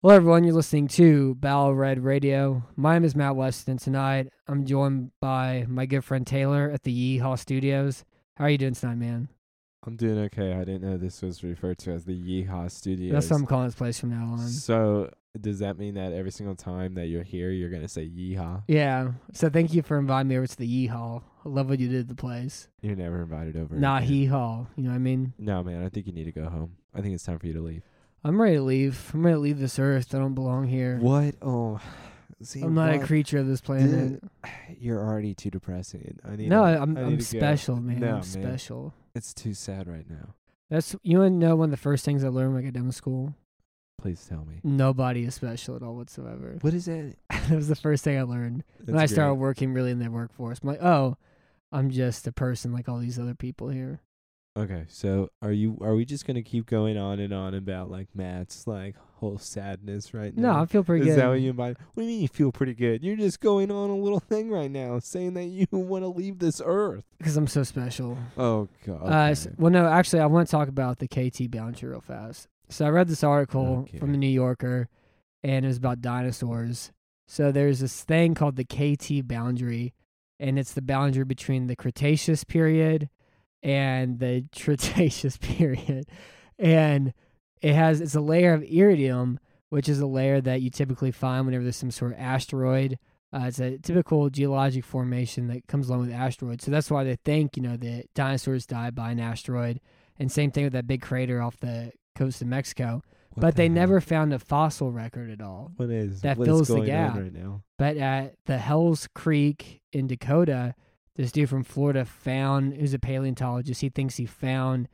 Hello, everyone. You're listening to Battle Red Radio. My name is Matt Weston. Tonight, I'm joined by my good friend Taylor at the Yeehaw Studios. How are you doing tonight, man? I'm doing okay. I didn't know this was referred to as the Yeehaw Studios. That's what I'm calling this place from now on. So, does that mean that every single time that you're here, you're going to say Yeehaw? Yeah. So thank you for inviting me over to the Yeehaw. I love what you did to the place. You're never invited over. Nah, again. Yeehaw. You know what I mean? No, man. I think you need to go home. I think it's time for you to leave. I'm ready to leave. I'm ready to leave this earth. I don't belong here. What? Oh, see, I'm not a creature of this planet. You're already too depressing. I'm special, man. No, I'm man. special. It's too sad right now. You want to know one of the first things I learned when I got done with school? Please tell me. Nobody is special at all whatsoever. What is that? That was the first thing I learned when I That's started great. working really in the workforce. I'm like, oh, I'm just a person like all these other people here. Okay, so are we just gonna keep going on and on about like Matt's like whole sadness right No, now? I feel pretty Is good. that what you invite? What do you mean you feel pretty good? You're just going on a little thing right now, saying that you want to leave this earth. Because I'm so special. Oh God. Okay. Well, no, actually, I want to talk about the KT boundary real fast. So I read this article Okay. from the New Yorker, and it was about dinosaurs. So there's this thing called the KT boundary, and it's the boundary between the Cretaceous period and the Cretaceous period. And it's a layer of iridium, which is a layer that you typically find whenever there's some sort of asteroid. It's a typical geologic formation that comes along with asteroids. So that's why they think, that dinosaurs died by an asteroid. And same thing with that big crater off the coast of Mexico. What But the they hell? never found a fossil record at all. What is that what fills is the going gap. on right now? But at the Hells Creek in Dakota, this dude from Florida who's a paleontologist, he thinks he found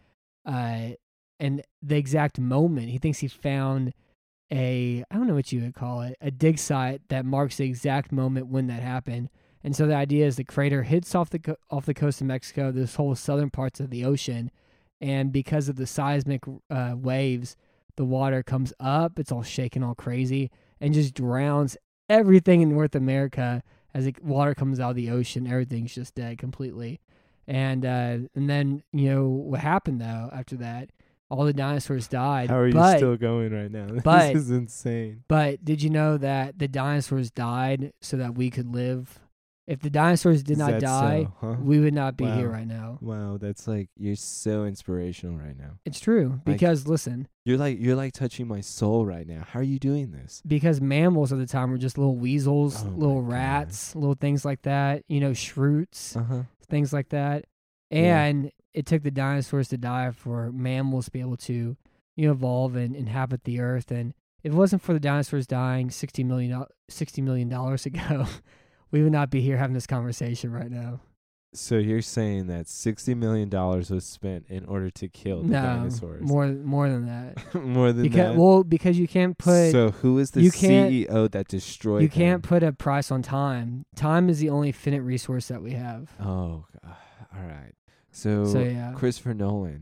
and the exact moment, he thinks he found I don't know what you would call it, a dig site that marks the exact moment when that happened. And so the idea is the crater hits off the coast of Mexico, this whole southern parts of the ocean, and because of the seismic waves, the water comes up, it's all shaking all crazy, and just drowns everything in North America. As the water comes out of the ocean, everything's just dead completely. And then, what happened, though, after that? All the dinosaurs died. How are you still going right now? but- This is insane. But did you know that the dinosaurs died so that we could live? If the dinosaurs did Is not that die, so, huh? we would not be Wow. here right now. Wow, that's like you're so inspirational right now. It's true. Because, listen, You're like touching my soul right now. How are you doing this? because mammals at the time were just little weasels, Oh my little God. rats, little things like that, shrewts, Uh-huh. things like that. Yeah. And it took the dinosaurs to die for mammals to be able to, evolve and inhabit the earth. And if it wasn't for the dinosaurs dying $60 million ago, we would not be here having this conversation right now. So you're saying that $60 million was spent in order to kill the dinosaurs? more than that. More than that? Because you can't put So who is the you can't- CEO that destroyed you can't them? put a price on time. Time is the only finite resource that we have. Oh, all right. So, So yeah. Christopher Nolan,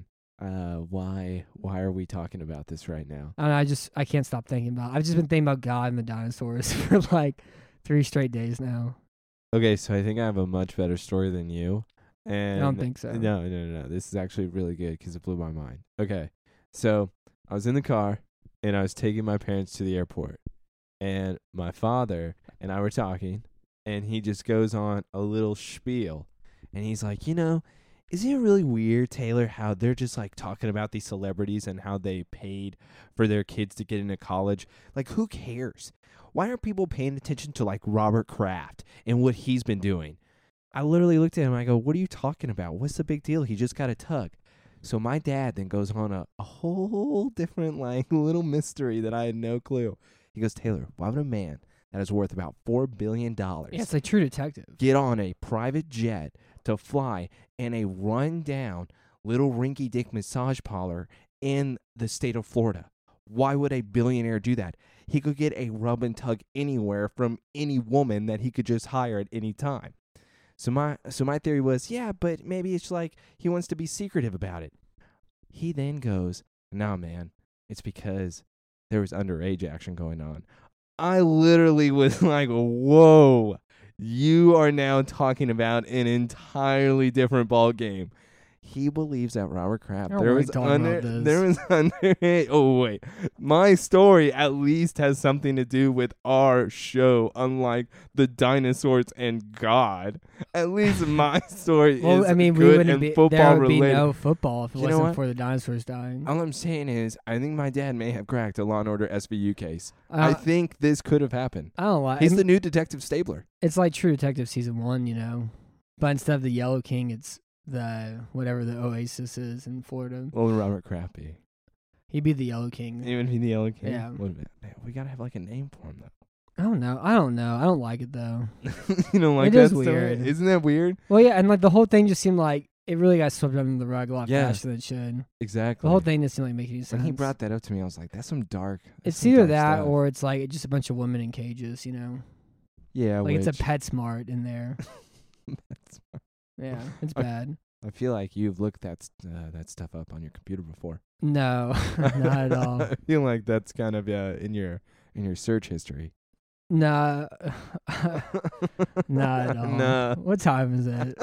why are we talking about this right now? I can't stop thinking about it. I've just been thinking about God and the dinosaurs for like 3 straight days now. Okay, so I think I have a much better story than you. And I don't think so. No. This is actually really good because it blew my mind. Okay, so I was in the car and I was taking my parents to the airport, and my father and I were talking, and he just goes on a little spiel, and he's like, isn't it really weird, Taylor, how they're just like talking about these celebrities and how they paid for their kids to get into college? Like, who cares? Why aren't people paying attention to like Robert Kraft and what he's been doing? I literally looked at him and I go, what are you talking about? What's the big deal? He just got a tug. So my dad then goes on a whole different like little mystery that I had no clue. He goes, Taylor, why would a man that is worth about $4 billion Yeah, it's like True Detective. get on a private jet to fly in a run-down little rinky-dink massage parlor in the state of Florida? Why would a billionaire do that? He could get a rub and tug anywhere from any woman that he could just hire at any time. So my theory was, yeah, but maybe it's like he wants to be secretive about it. He then goes, nah, man, it's because there was underage action going on. I literally was like, whoa, you are now talking about an entirely different ball game. he believes that Robert Kraft. I don't like talking about this. There was underage. Oh wait, my story at least has something to do with our show, unlike the dinosaurs and God. At least my story Well, is I mean, we good wouldn't and be. football There would be related. no football if it You know wasn't what? for the dinosaurs dying. All I'm saying is, I think my dad may have cracked a Law and Order SVU case. I think this could have happened. I don't like. He's the new Detective Stabler. It's like True Detective season 1, you know, but instead of the Yellow King, it's the whatever the Oasis is in Florida. What would Robert Kraft be? He'd be the Yellow King. He would be the Yellow King. Yeah. Man, we gotta have like a name for him though. I don't know. I don't like it though. You don't like It that is story? weird. Isn't that weird? Well, yeah, and like the whole thing just seemed like it really got swept under the rug a lot Yeah. faster than it should. Exactly. The whole thing didn't seem like make any sense. When he brought that up to me, I was like, "That's some dark." It's either that or it's like just a bunch of women in cages, you know. yeah, Like it's a which- PetSmart in there. That's- Yeah, it's bad. I feel like you've looked that stuff up on your computer before. No, not at all. I feel like that's kind of in your search history. Nah, not at all. Nah. What time is it?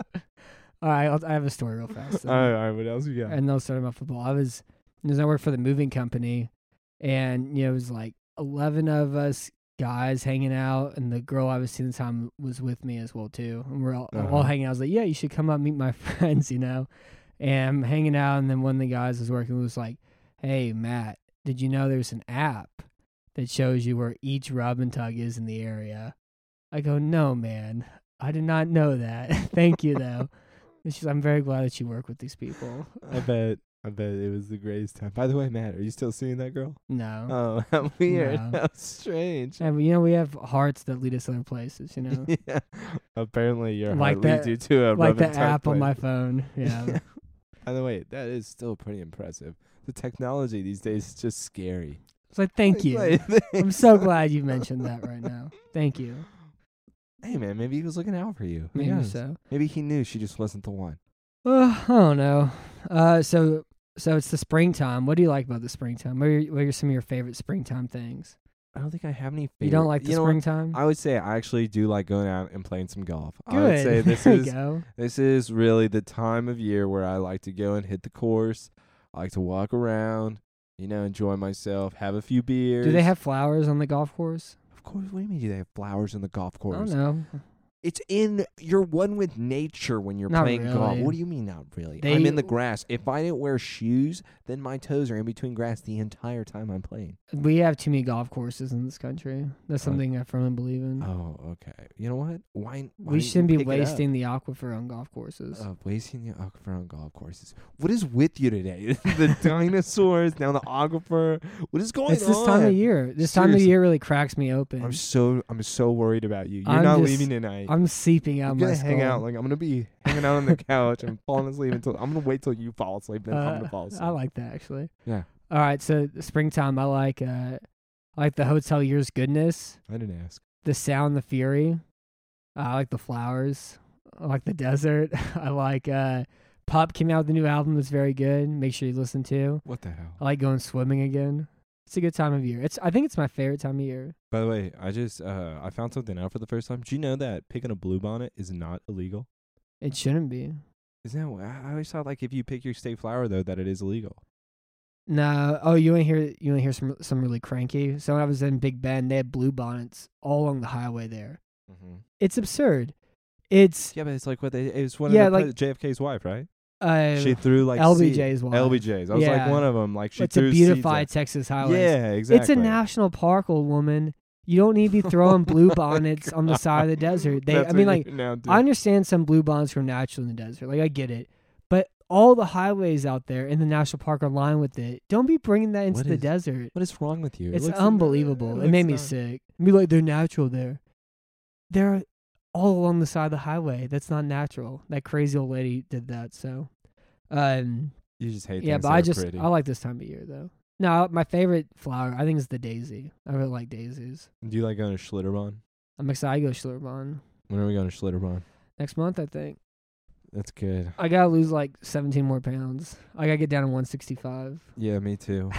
All right, I have a story real fast. All right, what else you got? And they'll start about football. I work for the moving company, and it was like 11 of us guys hanging out, and the girl I was seeing at the time was with me as well too. And we're all hanging out. I was like, "Yeah, you should come up meet my friends," you know. And I'm hanging out, and then one of the guys was working was like, "Hey, Matt, did you know there's an app that shows you where each rub and tug is in the area?" I go, "No, man, I did not know that. Thank you, though." And she's, "I'm very glad that you work with these people." I bet it was the greatest time. By the way, Matt, are you still seeing that girl? No. Oh, how weird. No. How strange. And we have hearts that lead us other places, you know. Yeah. Apparently your Like heart leads that- you to a Like rub the and tug app on place. my phone. Yeah. By the way, that is still pretty impressive. The technology these days is just scary. It's like, thank you. Like, I'm so glad you mentioned that right now. Thank you. Hey man, maybe he was looking out for you. Who Maybe knows? so. Maybe he knew she just wasn't the one. I don't know. So it's the springtime. What do you like about the springtime? What are some of your favorite springtime things? I don't think I have any favorite. You don't like the know what? springtime? I would say I actually do like going out and playing some golf. Good. I would say there you go. this is really the time of year where I like to go and hit the course. I like to walk around, enjoy myself, have a few beers. Do they have flowers on the golf course? Of course. What do you mean? Do they have flowers in the golf I course? don't know. It's you're one with nature when you're Not playing golf. really. What do you mean not really? They- I'm in the grass. If I didn't wear shoes, then my toes are in between grass the entire time I'm playing. We have too many golf courses in this country. That's something I firmly believe in. Oh, okay. You know what? Why We shouldn't be wasting the aquifer on golf courses. wasting the aquifer on golf courses. What is with you today? The dinosaurs, now the aquifer. What is going on? It's this time of year. This time of Seriously. year really cracks me open. I'm so worried about you. You're I'm not just- leaving tonight. I'm seeping out I'm my gonna skull. hang out. Like I'm gonna be hanging out on the couch and falling asleep until I'm gonna wait till you fall asleep. Then I'm gonna fall asleep. I like that actually. Yeah. All right, so the springtime, I like the Hotel Year's Goodness, I didn't ask. the Sound, the Fury. I like the flowers. I like the desert. I like Pup came out with a new album that's very good. Make sure you listen to. What the hell? I like going swimming again. It's a good time of year. I think it's my favorite time of year. By the way, I just I found something out for the first time. Do you know that picking a bluebonnet is not illegal? It shouldn't be. Isn't that? I always thought like if you pick your state flower though that it is illegal. No. Oh, you want to hear some really cranky? So when I was in Big Bend, they had blue bonnets all along the highway there. Mm-hmm. It's absurd. It's Yeah, but it's like it's one Yeah, of the like- JFK's wife, right? uh, She threw like LBJ's wife. LBJ's. I was like Yeah. one of them. Like she it's a threw seeds beautified at- Texas highway. Yeah, exactly. It's a national park, old woman. You don't need to be throwing blue bonnets on the side of the desert. That's what you're now doing. I understand some blue bonnets grow naturally in the desert. Like, I get it. But all the highways out there in the national park are lined with it. Don't be bringing that into What the is- desert. What is wrong with you? It's looks- unbelievable. It made me sick. Be like, they're natural there. They're all along the side of the highway. That's not natural. That crazy old lady did that. So, You just hate yeah, things but that I are just pretty. I like this time of year though. No, my favorite flower I think is the daisy. I really like daisies. Do you like going to Schlitterbahn? I'm excited to go Schlitterbahn When are we going to Schlitterbahn? next month. I think That's good. I gotta lose like 17 more pounds. I gotta get down to 165. Yeah, me too.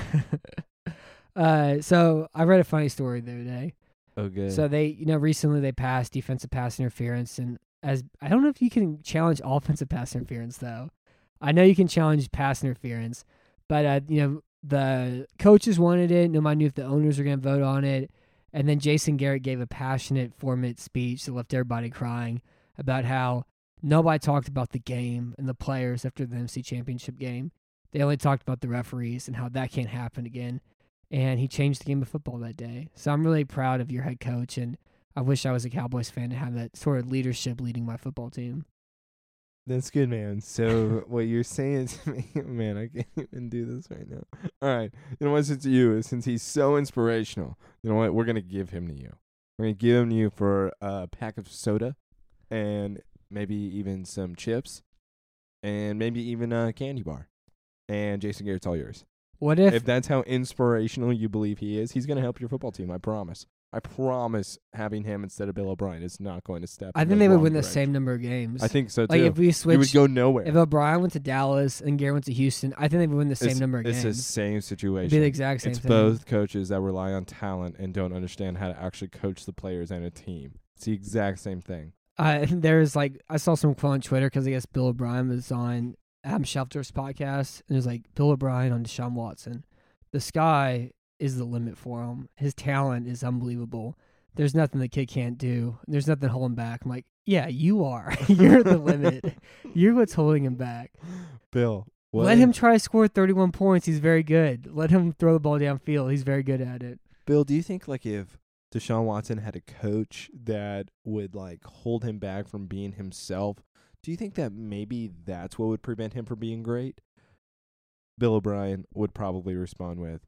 So I read a funny story the other day. Oh, good. So they, recently they passed defensive pass interference, and as I don't know if you can challenge offensive pass interference though. I know you can challenge pass interference, but the coaches wanted it. Nobody knew if the owners were going to vote on it. And then Jason Garrett gave a passionate 4-minute speech that left everybody crying about how nobody talked about the game and the players after the NFC Championship game. They only talked about the referees and how that can't happen again. And he changed the game of football that day. So I'm really proud of your head coach, and I wish I was a Cowboys fan to have that sort of leadership leading my football team. That's good, man. So what you're saying to me, man, I can't even do this right now. All right. You know what, since he's so inspirational, you know what, we're going to give him to you. We're going to give him to you for a pack of soda and maybe even some chips and maybe even a candy bar. And Jason Garrett's all yours. What if that's how inspirational you believe he is, he's going to help your football team, I promise. I promise having him instead of Bill O'Brien is not going to step. I think they would win the same number of games. I think so, too. Like, if we switched, you would go nowhere. If O'Brien went to Dallas and Garrett went to Houston, I think they would win the same number of games. It's the same situation. It'd be the exact same thing. It's both coaches that rely on talent and don't understand how to actually coach the players and a team. It's the exact same thing. There's I saw some quote on Twitter because I guess Bill O'Brien was on Adam Schefter's podcast, and it was Bill O'Brien on Deshaun Watson. The sky is the limit for him. His talent is unbelievable. There's nothing the kid can't do. There's nothing holding back. I'm like, yeah, you are. You're the limit. You're what's holding him back. Bill, what? Let him try to score 31 points. He's very good. Let him throw the ball downfield. He's very good at it. Bill, do you think if Deshaun Watson had a coach that would hold him back from being himself, do you think that maybe that's what would prevent him from being great? Bill O'Brien would probably respond with,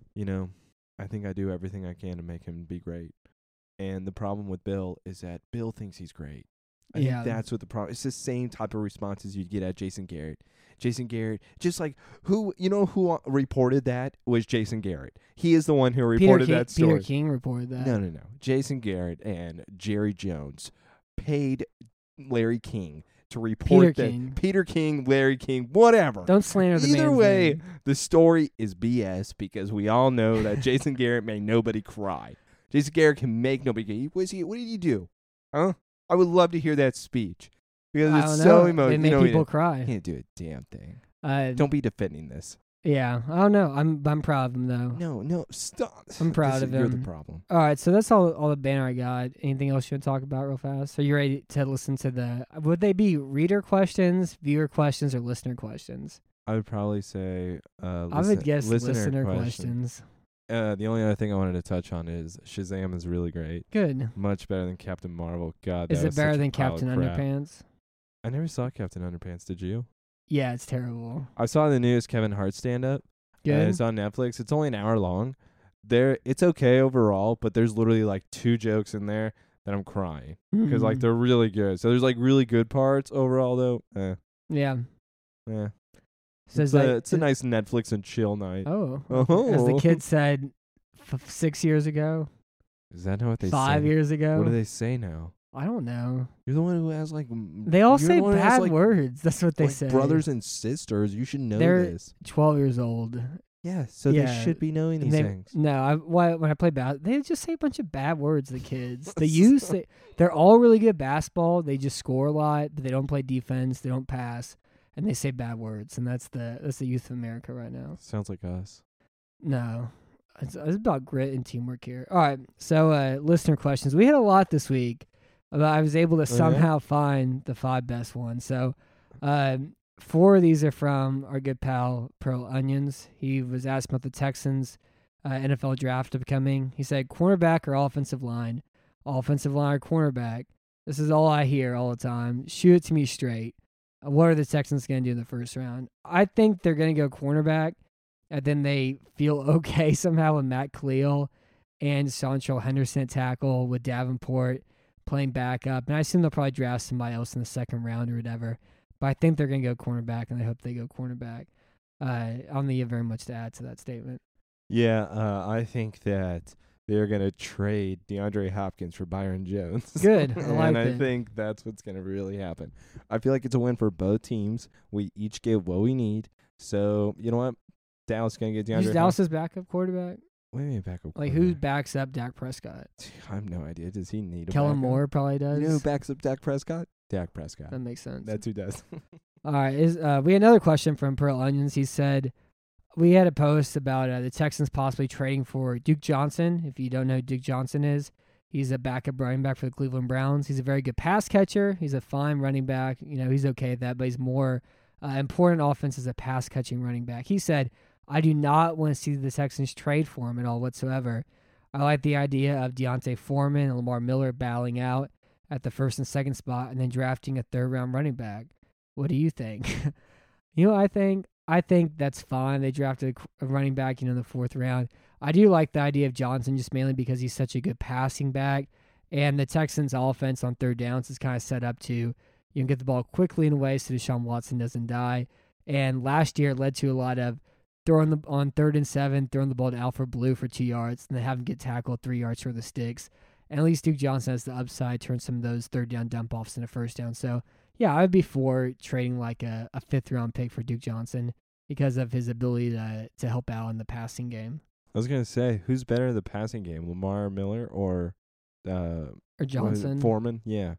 I think I do everything I can to make him be great. And the problem with Bill is that Bill thinks he's great. I think that's what the problem. It's the same type of responses you'd get at Jason Garrett. Jason Garrett, just who reported that was Jason Garrett. He is the one who reported that story. Peter King reported that. No. Jason Garrett and Jerry Jones paid Larry King to report Peter King, Larry King, whatever. Don't slander the man's Either way, name. The story is BS because we all know that Jason Garrett made nobody cry. Jason Garrett can make nobody cry. What did he do? Huh? I would love to hear that speech because it's so emotional. It made people cry. He didn't do a damn thing. Don't be defending this. Yeah, I don't know. I'm proud of him though. No, stop. I'm proud of him. You're the problem. All right, so that's all the banner I got. Anything else you want to talk about real fast? Are you ready to listen to would they be reader questions, viewer questions, or listener questions? I would probably say I would guess listener questions. The only other thing I wanted to touch on is Shazam is really great. Good. Much better than Captain Marvel. God, is it better than Captain Underpants? I never saw Captain Underpants. Did you? Yeah, it's terrible. I saw the newest Kevin Hart stand-up. Good. It's on Netflix. It's only an hour long. It's okay overall, but there's literally 2 jokes in there that I'm crying because they're really good. So there's really good parts overall though. Yeah. Yeah. So it's a nice Netflix and chill night. Oh. As the kid said 6 years ago. Is that not what they say? 5 years ago. What do they say now? I don't know. You're the one who has They all say bad words. That's what they say. Brothers and sisters. You should know this. 12 years old. Yeah, so they should be knowing these things. No, when I play they just say a bunch of bad words. The kids. They're all really good at basketball. They just score a lot, but they don't play defense. They don't pass. And they say bad words, and that's the youth of America right now. Sounds like us. No, it's about grit and teamwork here. All right, so listener questions. We had a lot this week. I was able to somehow find the 5 best ones. So 4 of these are from our good pal Pearl Onions. He was asked about the Texans NFL draft upcoming. He said cornerback or offensive line or cornerback. This is all I hear all the time. Shoot it to me straight. What are the Texans going to do in the first round? I think they're going to go cornerback, and then they feel okay somehow with Matt Khalil and Sancho Henderson at tackle with Davenport playing backup. And I assume they'll probably draft somebody else in the second round or whatever. But I think they're going to go cornerback, and I hope they go cornerback. I don't think you have very much to add to that statement. Yeah, I think that they're going to trade DeAndre Hopkins for Byron Jones. Good. I like and it. I think that's what's going to really happen. I feel like it's a win for both teams. We each gave what we need. So, you know what? Dallas going to get DeAndre Who's Dallas's backup quarterback? What do you mean backup quarterback? Who backs up Dak Prescott? I have no idea. Does he need a Kellen backup? Moore probably does. You know who backs up Dak Prescott? Dak Prescott. That makes sense. That's who does. All right. We had another question from Pearl Onions. He said, we had a post about the Texans possibly trading for Duke Johnson. If you don't know who Duke Johnson is, he's a backup running back for the Cleveland Browns. He's a very good pass catcher. He's a fine running back. He's okay at that, but he's more important offense as a pass catching running back. He said, I do not want to see the Texans trade for him at all whatsoever. I like the idea of Deontay Foreman and Lamar Miller battling out at the first and second spot and then drafting a third-round running back. What do you think? I think that's fine. They drafted a running back, in the fourth round. I do like the idea of Johnson just mainly because he's such a good passing back, and the Texans' offense on third downs is kind of set up to you can get the ball quickly in a way so Deshaun Watson doesn't die. And last year it led to a lot of throwing on 3rd and 7, throwing the ball to Alfred Blue for 2 yards, and then having him get tackled 3 yards for the sticks. And at least Duke Johnson has the upside, turn some of those third down dump offs into first down. So, yeah, I would be for trading like a 5th-round pick for Duke Johnson because of his ability to help out in the passing game. I was going to say, who's better in the passing game, Lamar Miller or Johnson? Foreman? Yeah.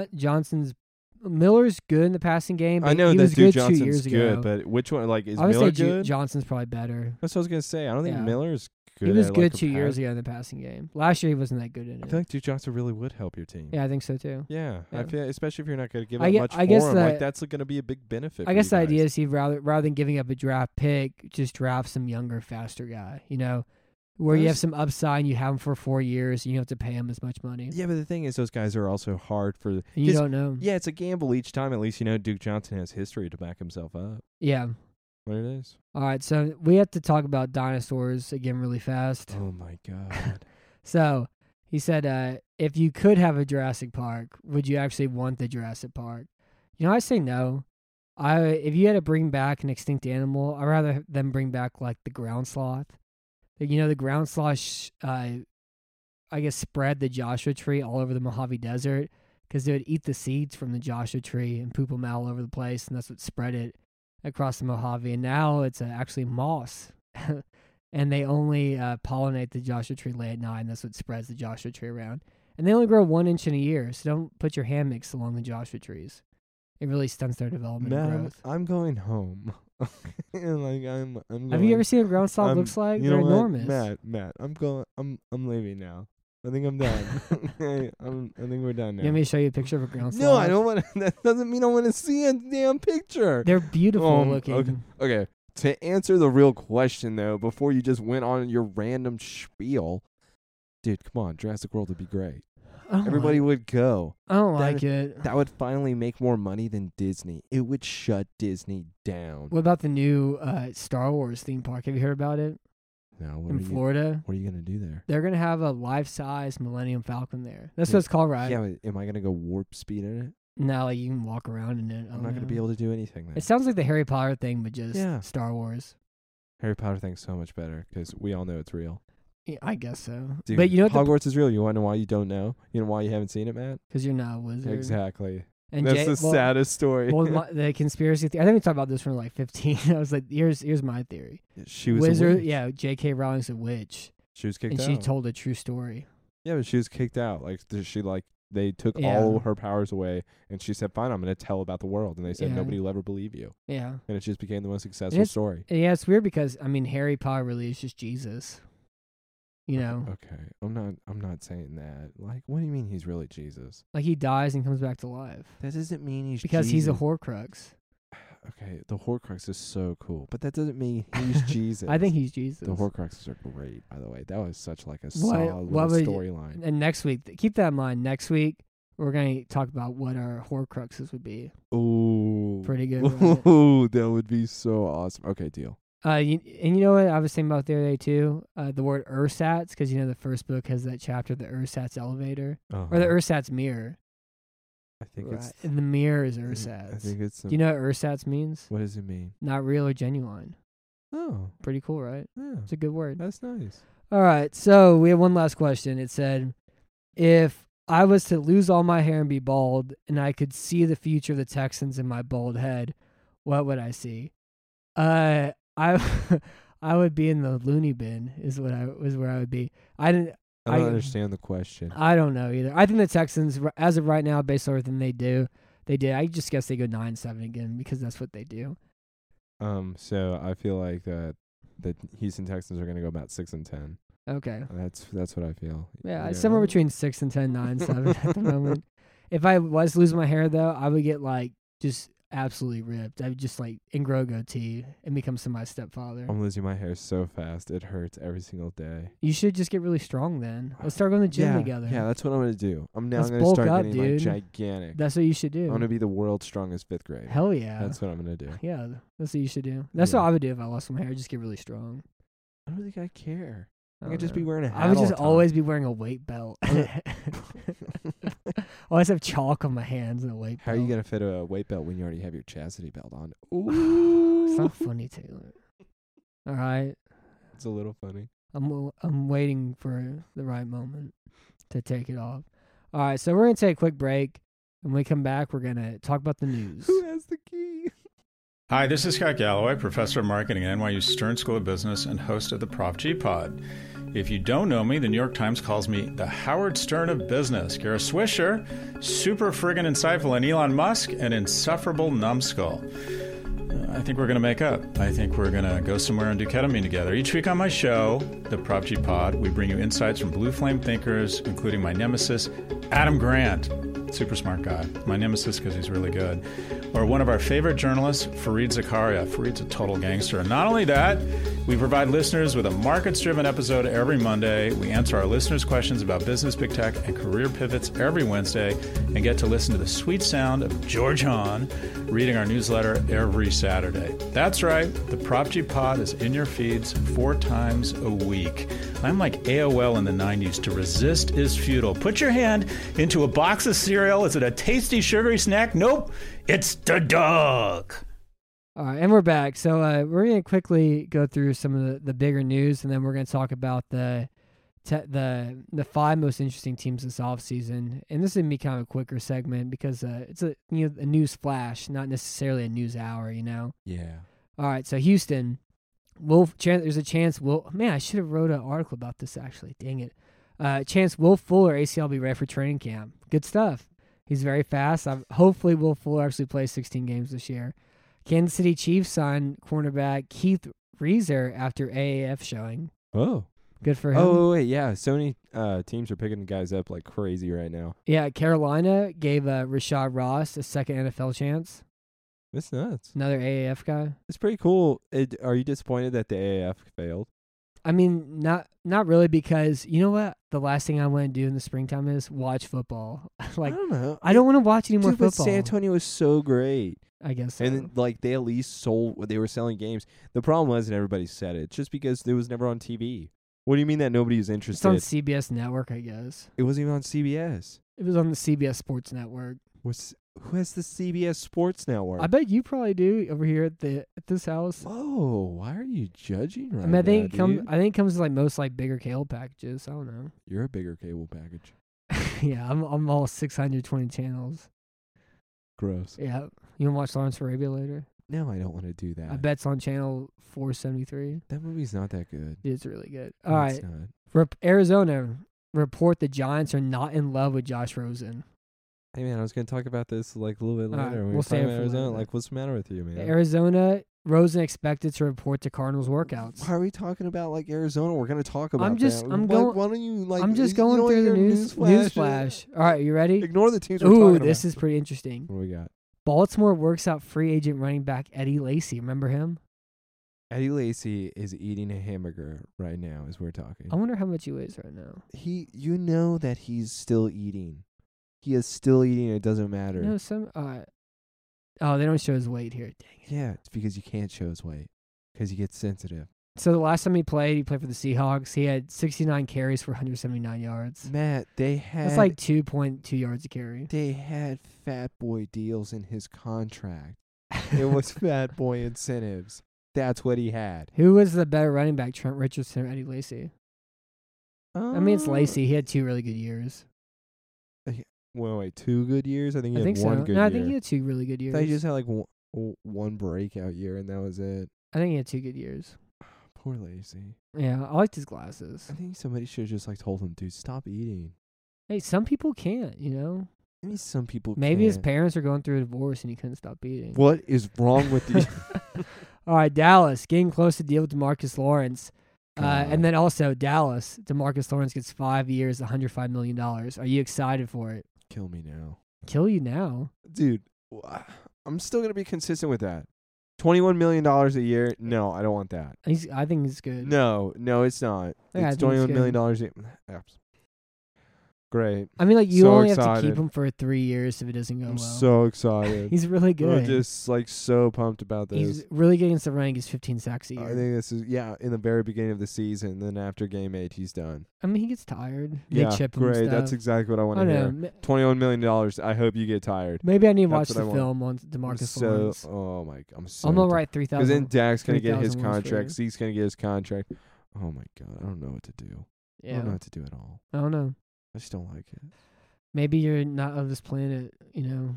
Miller's good in the passing game. I know he that was Duke good 2 Johnson's years good, ago. but which one? Like, is I would Miller say good? Johnson's probably better. That's what I was going to say. I don't think Yeah. Miller's good. He was at, good like, 2 years ago in the passing game. Last year he wasn't that good in I it. feel like Duke Johnson really would help your team. Yeah, I think so too. Yeah. Yeah. I feel, especially if you're not going to give I up gue- much I guess for him. the- Like, that's going to be a big benefit. I for guess you the idea guys. is he rather than giving up a draft pick, just draft some younger, faster guy. Where you have some upside, and you have him for 4 years, and you don't have to pay him as much money. Yeah, but the thing is, those guys are also hard for. And you don't know. Yeah, it's a gamble each time. At least Duke Johnson has history to back himself up. Yeah. What it is. All right, so we have to talk about dinosaurs again really fast. Oh my god. So he said, if you could have a Jurassic Park, would you actually want the Jurassic Park? I say no. If you had to bring back an extinct animal, I'd rather them bring back like the ground sloth. The ground sloth, I guess, spread the Joshua tree all over the Mojave Desert because they would eat the seeds from the Joshua tree and poop them out all over the place, and that's what spread it across the Mojave. And now it's actually moss, and they only pollinate the Joshua tree late at night, and that's what spreads the Joshua tree around. And they only grow 1 inch in a year, so don't put your hammocks along the Joshua trees. It really stunts their development and growth. I'm going home. Like I'm going. Have you ever seen what ground sloth looks like? They're enormous. Matt, I'm leaving now. I think I'm done. I think we're done now. You want me to show you a picture of a ground sloth? No, I don't want to. That doesn't mean I want to see a damn picture. They're beautiful looking. Okay. To answer the real question, though, before you just went on your random spiel, dude, come on, Jurassic World would be great. Everybody would go. I don't like it. That would finally make more money than Disney. It would shut Disney down. What about the new Star Wars theme park? Have you heard about it? No, In Florida? What are you going to do there? They're going to have a life-size Millennium Falcon there. That's what it's called, right? Yeah, but am I going to go warp speed in it? No, like you can walk around in it. I'm not going to be able to do anything there. It sounds like the Harry Potter thing, but just Star Wars. Harry Potter thing's so much better because we all know it's real. Yeah, I guess so. Dude, but you know what Hogwarts is real. You want to know why you don't know? You know why you haven't seen it, Matt? Because you're not a wizard. Exactly. And that's the saddest story. Well, the conspiracy theory. I think we talked about this when we were like 15. I was like, here's my theory. She was wizard. a witch. Yeah, J.K. Rowling's a witch. She was kicked out. And she told a true story. Yeah, but she was kicked out. They took all her powers away, and she said, "Fine, I'm going to tell about the world." And they said, "Nobody will ever believe you." Yeah. And it just became the most successful story. Yeah, it's weird because Harry Potter really is just Jesus. Okay, I'm not saying that. Like, what do you mean he's really Jesus? Like he dies and comes back to life. That doesn't mean he's because Jesus. he's a Horcrux. Okay, the Horcrux is so cool, but that doesn't mean he's Jesus. I think he's Jesus. The Horcruxes are great, by the way. That was such like a solid storyline. And next week, keep that in mind. Next week, we're going to talk about what our Horcruxes would be. Ooh. Pretty good. Right? Ooh, that would be so awesome. Okay, deal. You know what I was thinking about the other day too? The word ersatz, because the first book has that chapter, the ersatz elevator, or the ersatz mirror. I think it's... And the mirror is ersatz. I think it's... Do you know what ersatz means? What does it mean? Not real or genuine. Oh. Pretty cool, right? Yeah. It's a good word. That's nice. All right, so we have one last question. It said, if I was to lose all my hair and be bald, and I could see the future of the Texans in my bald head, what would I see? I would be in the loony bin. Is where I would be. I don't understand the question. I don't know either. I think the Texans, as of right now, based on everything they do, they did. I just guess they go 9-7 again because that's what they do. So I feel like the Houston Texans are gonna go about 6-10. Okay. That's what I feel. Yeah, it's somewhere between 6-10, 9-7 at the moment. If I was losing my hair though, I would get like just absolutely ripped. I would just like grow a goatee and become somebody's stepfather. I'm losing my hair so fast. It hurts every single day. You should just get really strong then. Let's start going to the gym together. Yeah, that's what I'm going to do. I'm now Let's going to bulk start up, getting dude. like gigantic. That's what you should do. I'm going to be the world's strongest 5th grader. Hell yeah. That's what I'm going to do. Yeah, that's what you should do. That's what I would do if I lost my hair. Just get really strong. I don't think I care. I don't could just know. be wearing a hat I would all just the time. always be wearing a weight belt. Always have chalk on my hands and a weight belt. How are you going to fit a weight belt when you already have your chastity belt on? Ooh. It's not funny, Taylor. All right. It's a little funny. I'm waiting for the right moment to take it off. All right, so we're going to take a quick break. When we come back, we're going to talk about the news. Who has the key? Hi, this is Scott Galloway, professor of marketing at NYU Stern School of Business and host of the Prop G Pod. If you don't know me, the New York Times calls me the Howard Stern of business. You're a swisher, super friggin' insightful, and Elon Musk, an insufferable numbskull. I think we're going to make up. I think we're going to go somewhere and do ketamine together. Each week on my show, the Prop G Pod, we bring you insights from blue flame thinkers, including my nemesis, Adam Grant. Super smart guy. My nemesis because he's really good. Or one of our favorite journalists, Fareed Zakaria. Fareed's a total gangster. And not only that, we provide listeners with a markets-driven episode every Monday. We answer our listeners' questions about business, big tech, and career pivots every Wednesday, and get to listen to the sweet sound of George Hahn reading our newsletter every Saturday. That's right. The Prop G Pod is in your feeds 4 times a week. I'm like AOL in the 90s. To resist is futile. Put your hand into a box of cereal. Is it a tasty, sugary snack? Nope. It's the dog. All right, and we're back. So we're going to quickly go through some of the bigger news, and then we're going to talk about the 5 most interesting teams this offseason. And this is going to be kind of a quicker segment because it's a news flash, not necessarily a news hour, Yeah. All right, so Houston, there's a chance I should have wrote an article about this actually. Dang it. Chance Will Fuller, ACL, be ready for training camp. Good stuff. He's very fast. Hopefully Will Fuller actually plays 16 games this year. Kansas City Chiefs signed cornerback Keith Reeser after AAF showing. Oh. Good for him. Oh, wait, yeah. So many teams are picking guys up like crazy right now. Yeah, Carolina gave Rashad Ross a second NFL chance. That's nuts. Another AAF guy. It's pretty cool. Are you disappointed that the AAF failed? I mean, not really, because you know what? The last thing I want to do in the springtime is watch football. I don't know. I don't want to watch any more But football. San Antonio was so great. I guess so. And then, they at least they were selling games. The problem was, and everybody said it, just because it was never on TV. What do you mean that nobody was interested? It's on CBS Network, I guess. It wasn't even on CBS. It was on the CBS Sports Network. Who has the CBS Sports Network? I bet you probably do over here at this house. Oh, why are you judging right I mean, I think now, dude? I think it comes with most bigger cable packages. I don't know. You're a bigger cable package. Yeah, I'm all 620 channels. Gross. Yeah, you want to watch Lawrence of Arabia later? No, I don't want to do that. I bet it's on channel 473. That movie's not that good. It's really good. No, All right, it's not. Arizona report the Giants are not in love with Josh Rosen. Hey, man, I was going to talk about this a little bit All later. right, when we'll we're talking save it about for Arizona. later. What's the matter with you, man? Arizona, Rosen expected to report to Cardinals workouts. Why are we talking about Arizona? We're going to talk about I'm just- that. I'm Why going- don't you I'm just going through the news flash. All right, you ready? Ignore the teams we're Ooh, talking this about. is pretty interesting. What do we got? Baltimore works out free agent running back Eddie Lacy. Remember him? Eddie Lacy is eating a hamburger right now as we're talking. I wonder how much he weighs right now. You know that he's still eating. He is still eating. It doesn't matter. No, they don't show his weight here. Dang it. Yeah, it's because you can't show his weight because he gets sensitive. So the last time he played for the Seahawks. He had 69 carries for 179 yards. Matt, That's like 2.2 yards a carry. they had fat boy deals in his contract. It was fat boy incentives. That's what he had. Who was the better running back, Trent Richardson or Eddie Lacy? I mean, it's Lacy. He had 2 really good years. Well, wait, 2 good years? I think he I had think one so. good No, year. I think he had 2 really good I years. thought he just had like one breakout year, and that was it. I think he had 2 good years. Poor Lacy. Yeah, I liked his glasses. I think somebody should have just told him, dude, stop eating. Hey, some people can't, Maybe some people Maybe his can't. parents are going through a divorce and he couldn't stop eating. What is wrong with you? All right, Dallas getting close to deal with DeMarcus Lawrence. And God. then also Dallas, DeMarcus Lawrence gets 5 years, $105 million. Are you excited for it? Kill me now. Kill you now. Dude, I'm still going to be consistent with that. $21 million a year? No, I don't want that. I think he's good. No, it's not. Yeah, I It's think it's $21 million a year. Great. I mean, like, you So only have to keep excited. him for 3 years if it doesn't go I'm well. so excited. He's really good. I'm just like so pumped about this. He's really good against the running. He's 15 sacks a year. I think this is in the very beginning of the season. Then after game 8, he's done. I mean, he gets tired. They Yeah, chip him great. stuff. That's exactly what I want I to don't hear. know. $21 million. I hope you get tired. Maybe I need to watch That's the what I film on DeMarcus Lawrence. Oh my, I'm so. I'm gonna write 3,000. Because then Dak's gonna get his 3,000 words for contract. you. Zeke's gonna get his contract. Oh my god, I don't know what to do. I Yeah, don't know what to do at all. I don't know. I just don't like it. Maybe you're not of this planet. You know.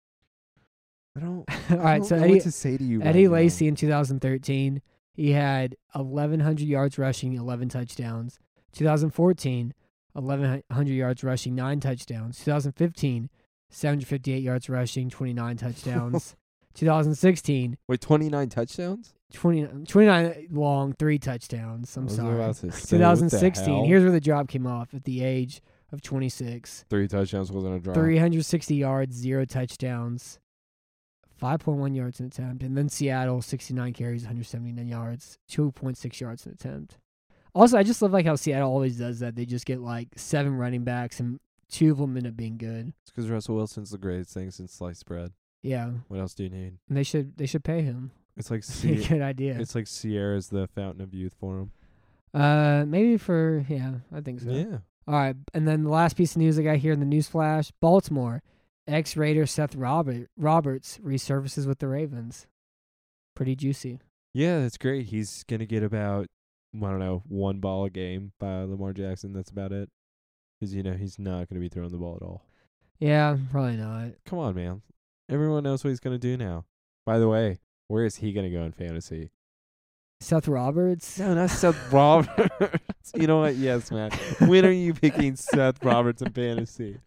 I don't. All right, so know Eddie what to say to you. Eddie right Lacy in 2013, he had 1,100 yards rushing, 11 touchdowns. 2014, 1,100 yards rushing, 9 touchdowns. 2015, 758 yards rushing, 29 touchdowns. 2016, now. Wait, 29 touchdowns? 29 long, 3 touchdowns. I'm I was sorry. about to say, what the 2016, hell? here's where the drop came off at the age of 26. 3 touchdowns wasn't a drop. 360 yards, 0 touchdowns, 5.1 yards an attempt. And then Seattle, 69 carries, 179 yards, 2.6 yards an attempt. Also, I just love like how Seattle always does that. They just get like 7 running backs and 2 of them end up being good. It's because Russell Wilson's the greatest thing since sliced bread. Yeah, What else do you need? and they should pay him. It's like Good idea. It's like Sierra's the fountain of youth for him. Maybe for I think so. Yeah. All right, and then the last piece of news I got here in the news flash: Baltimore ex-Raider Seth Roberts resurfaces with the Ravens. Pretty juicy. Yeah, that's great. He's gonna get about 1 ball a game by Lamar Jackson. That's about it. Because he's not gonna be throwing the ball at all. Yeah, probably not. Come on, man. Everyone knows what he's gonna do now. By the way, where is he gonna go in fantasy? Seth Roberts. No, not Seth Roberts. You know what? Yes, man. When are you picking Seth Roberts in fantasy?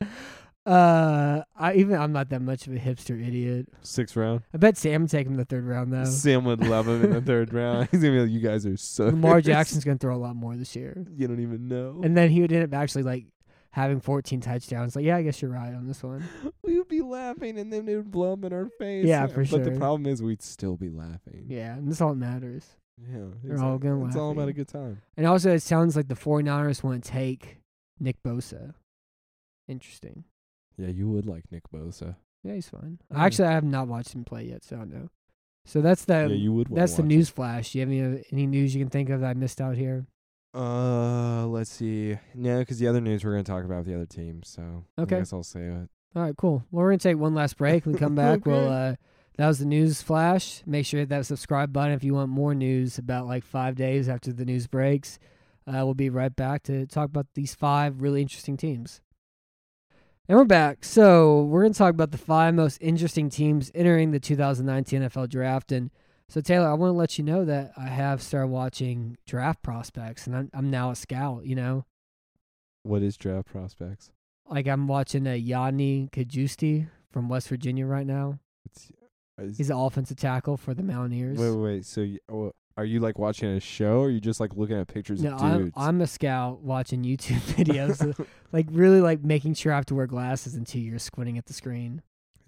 I'm not that much of a hipster idiot. 6th round. I bet Sam would take him in the 3rd round though. Sam would love him in the 3rd round. He's gonna be like, "You guys are so." Lamar Jackson's gonna throw a lot more this year, You don't even know. and then he would end up actually like having 14 touchdowns. Like, yeah, I guess you're right on this one. We would be laughing, and then they would blow up in our face. Yeah, for But the sure. problem is, we'd still be laughing. Yeah, and that's all that matters. Yeah, They're all gonna It's laugh all at about you. a good time. And also, it sounds like the 49ers want to take Nick Bosa. Interesting. Yeah, you would like Nick Bosa. Yeah, he's fine. Yeah. Actually, I have not watched him play yet, so I don't know. So that's the Yeah, you would. that's the watch news flash. Do you have any news you can think of that I missed out here? it. Let's see. No, because the other news we're gonna talk about with the other team. So Okay. I guess I'll say it. All right, cool. Well, we're gonna take one last break. When we come back, Okay. we'll. That was the news flash. Make sure to hit that subscribe button if you want more news about like 5 days after the news breaks. We'll be right back to talk about these 5 really interesting teams. And we're back. So we're going to talk about the 5 most interesting teams entering the 2019 NFL Draft. And so, Taylor, I want to let you know that I have started watching draft prospects, and I'm now a scout, What is draft prospects? Like I'm watching Yanni Kajusti from West Virginia right now. He's an offensive tackle for the Mountaineers. Wait. So are you like watching a show, or are you just like looking at pictures No, of dudes? I'm a scout watching YouTube videos, like really like making sure I have to wear glasses in 2 years, squinting at the screen.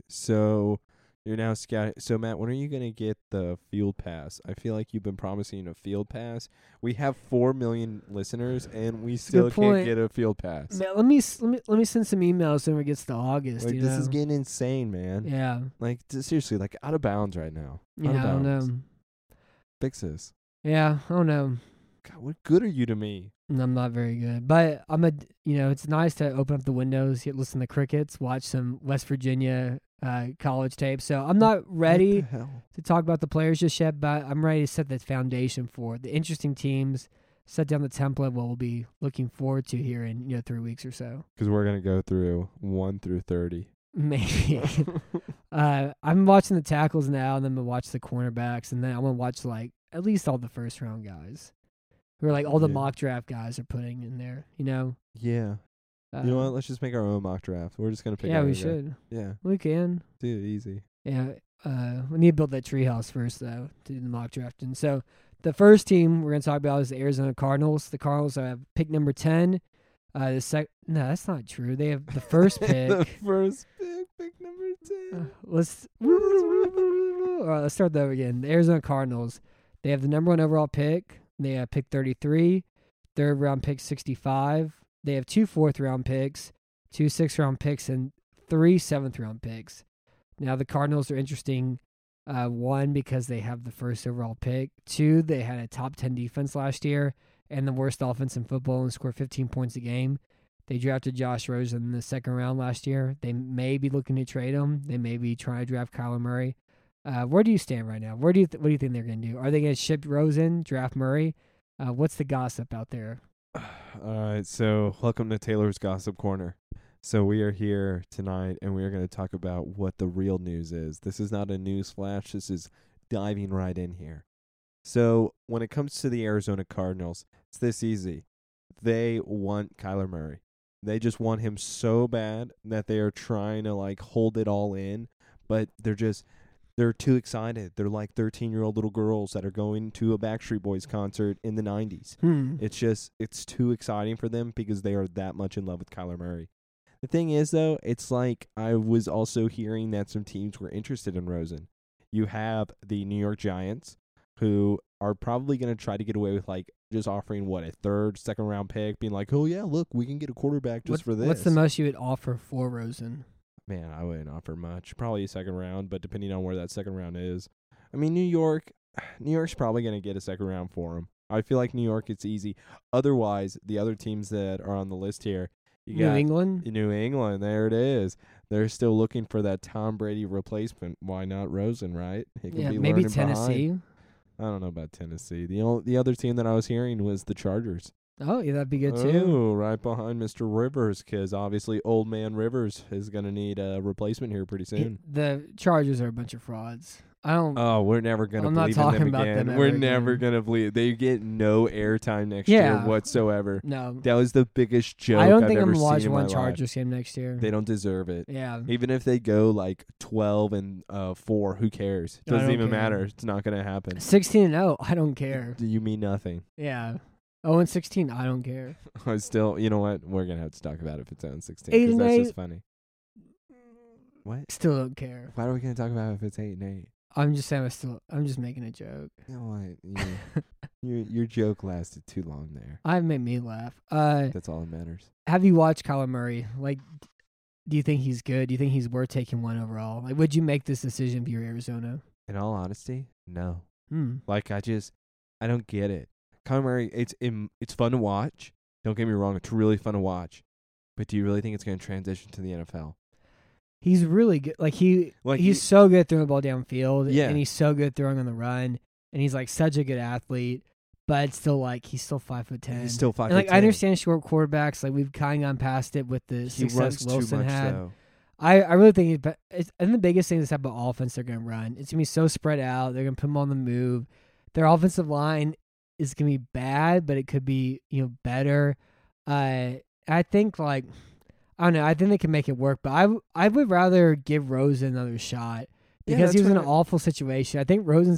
So you're now scouting. So Matt, when are you gonna get the field pass? I feel like you've been promising a field pass. We have 4 million listeners, and we still good can't point. get a field pass. Man, let me send some emails when it gets to August. Like you this is know? getting insane, man. Yeah, Like seriously, like out of bounds right now. Out of I don't bounds. know. Fix this. Yeah, I don't know. God, what good are you to me? I'm not very good, but it's nice to open up the windows, listen to crickets, watch some West Virginia college tape. So I'm not ready What the hell? to talk about the players just yet, but I'm ready to set the foundation for the interesting teams, set down the template what we'll be looking forward to here in 3 weeks or so. Because we're gonna go through 1 through 30. Maybe. I'm watching the tackles now, and then I'm gonna watch the cornerbacks, and then I'm gonna watch like at least all the first round guys, who are like all the Yeah. mock draft guys are putting in there. Yeah. You know what? Let's just make our own mock draft. We're just gonna pick. Yeah, our we own guy. should. Yeah, We can. dude, easy. Yeah. We need to build that treehouse first, though, to do the mock drafting. So the first team we're going to talk about is the Arizona Cardinals. The Cardinals have pick number 10. No, that's not true. They have the first pick. The first pick number 10. Let's all right, let's start that again. The Arizona Cardinals. They have the number 1 overall pick. They have pick 33, third round pick 65. They have 2 4th-round picks, 2 6th-round picks, and 3 7th-round picks. Now the Cardinals are interesting. 1, because they have the first overall pick. 2, they had a top 10 defense last year and the worst offense in football and scored 15 points a game. They drafted Josh Rosen in the 2nd round last year. They may be looking to trade him. They may be trying to draft Kyler Murray. Where do you stand right now? What do you think they're going to do? Are they going to ship Rosen, draft Murray? What's the gossip out there? All right, so welcome to Taylor's Gossip Corner. So we are here tonight, and we are going to talk about what the real news is. This is not a news flash. This is diving right in here. So when it comes to the Arizona Cardinals, it's this easy. They want Kyler Murray. They just want him so bad that they are trying to, like, hold it all in, but they're too excited. They're like 13-year-old little girls that are going to a Backstreet Boys concert in the 90s. It's too exciting for them because they are that much in love with Kyler Murray. The thing is, though, it's like I was also hearing that some teams were interested in Rosen. You have the New York Giants, who are probably going to try to get away with, like, just offering, a 3rd, 2nd round pick, being like, oh, yeah, look, we can get a quarterback for this. What's the most you would offer for Rosen? Man, I wouldn't offer much. Probably a 2nd round, but depending on where that 2nd round is. I mean, New York's probably going to get a 2nd round for him. I feel like New York, it's easy. Otherwise, the other teams that are on the list here, New England? New England, there it is. They're still looking for that Tom Brady replacement. Why not Rosen, right? He can be maybe learning Tennessee. behind. I don't know about Tennessee. The other team that I was hearing was the Chargers. Oh, yeah, that'd be good too. Oh, right behind Mr. Rivers, because obviously Old Man Rivers is going to need a replacement here pretty soon. The Chargers are a bunch of frauds. We're never going to believe in them again. We're never going to believe. They get no airtime next year whatsoever. No. That was the biggest joke I don't I've think ever I'm going to watch seen in one my Chargers life. game next year. They don't deserve it. Yeah. Even if they go like 12-4, who cares? It doesn't even matter. It's not going to happen. 16-0, I don't care. You mean nothing. Yeah. 0-16, I don't care. I still, you know what? We're going to have to talk about it if it's 0-16 8 because and that's 8. just funny. What? Still don't care. Why are we going to talk about it if it's 8-8? I'm just saying. I'm just making a joke. You know what? Your joke lasted too long there. I made me laugh. That's all that matters. Have you watched Kyler Murray? Like, do you think he's good? Do you think he's worth taking 1 overall? Like, would you make this decision if you were Arizona? In all honesty, no. Like, I don't get it. Kyler Murray, it's fun to watch. Don't get me wrong, it's really fun to watch. But do you really think it's going to transition to the NFL? He's really good. He's so good throwing the ball downfield. Yeah. And he's so good throwing on the run. And he's like such a good athlete. But it's still he's still 5'10". He's still 5'10". And I understand short quarterbacks. Like, we've kind of gone past it with the He success runs Wilson too much, had. though. I really think I think the biggest thing is type of offense they're going to run. It's going to be so spread out. They're going to put them on the move. Their offensive line is going to be bad, but it could be better. I think I don't know. I think they can make it work, but I would rather give Rosen another shot because he was in an awful situation. I think Rosen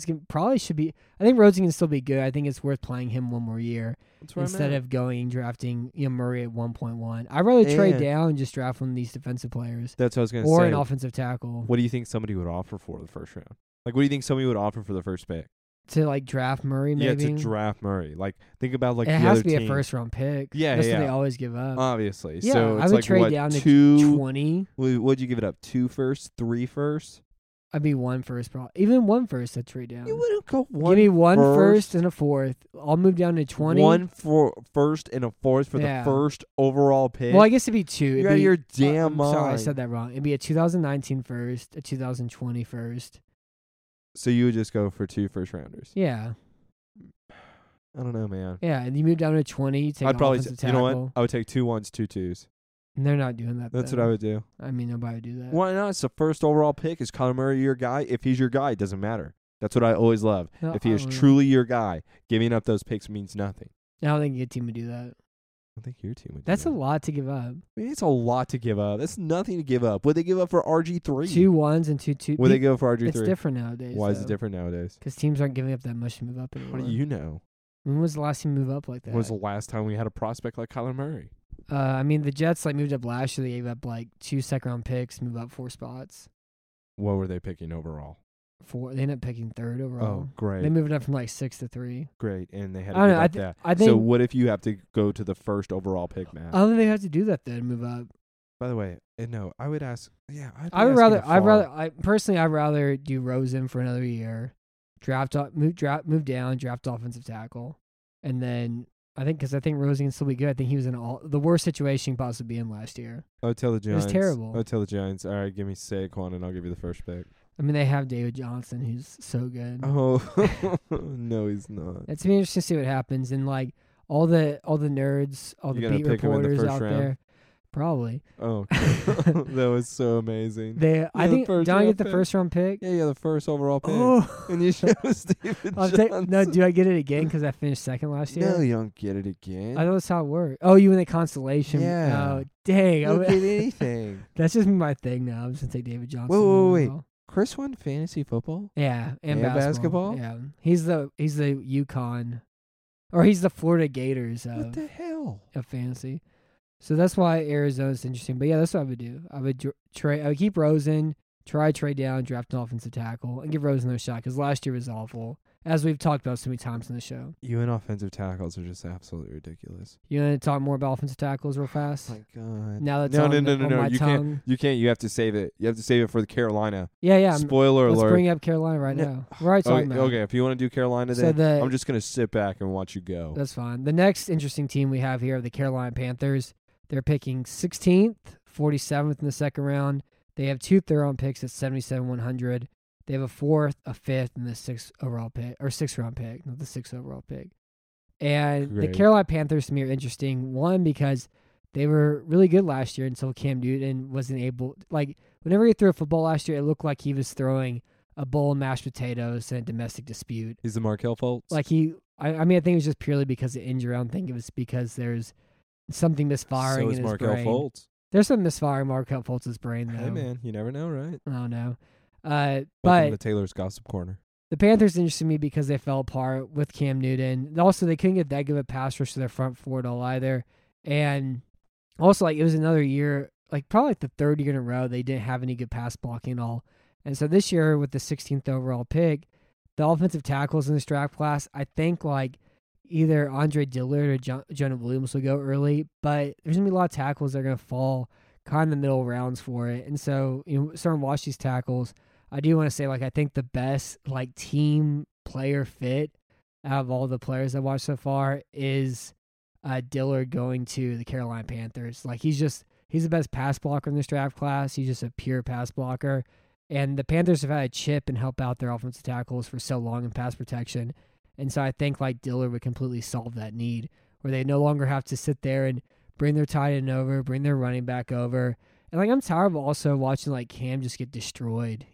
can still be good. I think it's worth playing him 1 more year instead of drafting Murray at 1.1. I'd rather trade down and just draft one of these defensive players. That's what I was going to say. Or an offensive tackle. What do you think somebody would offer for the first round? Like, what do you think somebody would offer for the first pick? To draft Murray, maybe? Yeah, to draft Murray. Like, think about it has to be a 1st round pick. Yeah, That's what they always give up. Obviously. Yeah, so it's I would trade down to 20. What'd you give it up? 2 firsts, 3 firsts? I'd be 1 first, probably. Even 1 first, I'd trade down. You wouldn't go 1 Give me 1 first first and a 4th. I'll move down to 20. 1 first and a 4th for the first overall pick. Well, I guess it'd be 2. You're out of your damn mind. Sorry, I said that wrong. It'd be a 2019 first, a 2020 first. So you would just go for 2 first rounders? Yeah. I don't know, man. Yeah, and you move down to 20, you take I'd probably offensive you tackle. know what? I would take 2 1s, 2 2s. And they're not doing that. That's what I would do. I mean, nobody would do that. Why not? It's the first overall pick. Is Kyler Murray your guy? If he's your guy, it doesn't matter. That's what I always love. No, if he is truly your guy, giving up those picks means nothing. I don't think a team would do that. I think your team would. That's a do that. lot to give up. I mean, it's a lot to give up. That's nothing to give up. What they give up for RG3? 2 1s and 2 2. What they give up for RG3? It's different nowadays. Why is it different nowadays? Because teams aren't giving up that much to move up anymore. How do you know? When was the last team to move up like that? When was the last time we had a prospect like Kyler Murray? I mean, the Jets moved up last year. They gave up 2 second-round picks, move up 4 spots. What were they picking overall? 4. They ended up picking 3rd overall. Oh, great. They moved up from 6 to 3. Great. And they had to I don't give know. up that. I think. So what if you have to go to the first overall pick, Matt? I don't think they have to do that though to move up. By the way, no, I would ask. Yeah, I'd rather. I'd rather do Rosen for another year, move down, draft offensive tackle, and then I think Rosen can still be good. I think he was in the worst situation he could possibly be in last year. I would tell the Giants. It was terrible. I would tell the Giants. All right, give me Saquon, and I'll give you the first pick. I mean, they have David Johnson, who's so good. Oh no, he's not. It's be interesting to see what happens, and all the nerds, all You're the gonna beat pick him in the reporters first out round? there, probably. Oh, that was so amazing. I think first don't I round get the pick. first round pick? Yeah, the first overall pick. Oh, And you chose David Johnson. no. Do I get it again because I finished second last year? No, you don't get it again. I thought that's how it worked. Oh, you win the consolation. Yeah. Oh, dang. You don't get anything. That's just my thing now. I'm just gonna take David Johnson. Wait. overall. Chris won fantasy football? Yeah, and And basketball. basketball? Yeah, he's the UConn, or he's the Florida Gators What the hell? of fantasy. So that's why Arizona's interesting. But yeah, that's what I would do. I would I would keep Rosen, trade down, draft an offensive tackle, and give Rosen a shot because last year was awful, as we've talked about so many times in the show. You and offensive tackles are just absolutely ridiculous. You want to talk more about offensive tackles real fast? My God. Now that's No. on my You tongue. can't. You can't. You have to save it. You have to save it for the Carolina. Yeah. Spoiler Let's alert. bring up Carolina right No. now. We're already talking about it. Okay, if you want to do Carolina, So then I'm just gonna sit back and watch you go. That's fine. The next interesting team we have here are the Carolina Panthers. They're picking 16th, 47th in the second round. They have 2 third-round picks at 77-100. They have a 4th, a 5th, and the 6th overall pick, or 6th round pick, not the 6th overall pick. And Great. the Carolina Panthers to me are interesting. One, because they were really good last year until Cam Newton wasn't able. Whenever he threw a football last year, it looked like he was throwing a bowl of mashed potatoes in a domestic dispute. He's the Markelle Fultz. I think it was just purely because of injury. I don't think it was because there's something misfiring so is in his Markelle brain. Fultz. There's some misfiring Markelle Fultz's brain, though. Hey man, you never know, right? I don't know. Welcome But to Taylor's Gossip Corner. the Panthers interested me because they fell apart with Cam Newton. Also, they couldn't get that good of a pass rush to their front four at all either. And also, it was another year, probably the third year in a row, they didn't have any good pass blocking at all. And so this year, with the 16th overall pick, the offensive tackles in this draft class, I think either Andre Dillard or Jonah Williams will go early, but there's going to be a lot of tackles that are going to fall kind of in the middle rounds for it. And so, starting to watch these tackles, I do want to say, I think the best, team player fit out of all the players I've watched so far is Dillard going to the Carolina Panthers. He's the best pass blocker in this draft class. He's just a pure pass blocker. And the Panthers have had a chip and help out their offensive tackles for so long in pass protection. And so I think Dillard would completely solve that need where they no longer have to sit there and bring their tight end over, bring their running back over. And I'm tired of also watching Cam just get destroyed,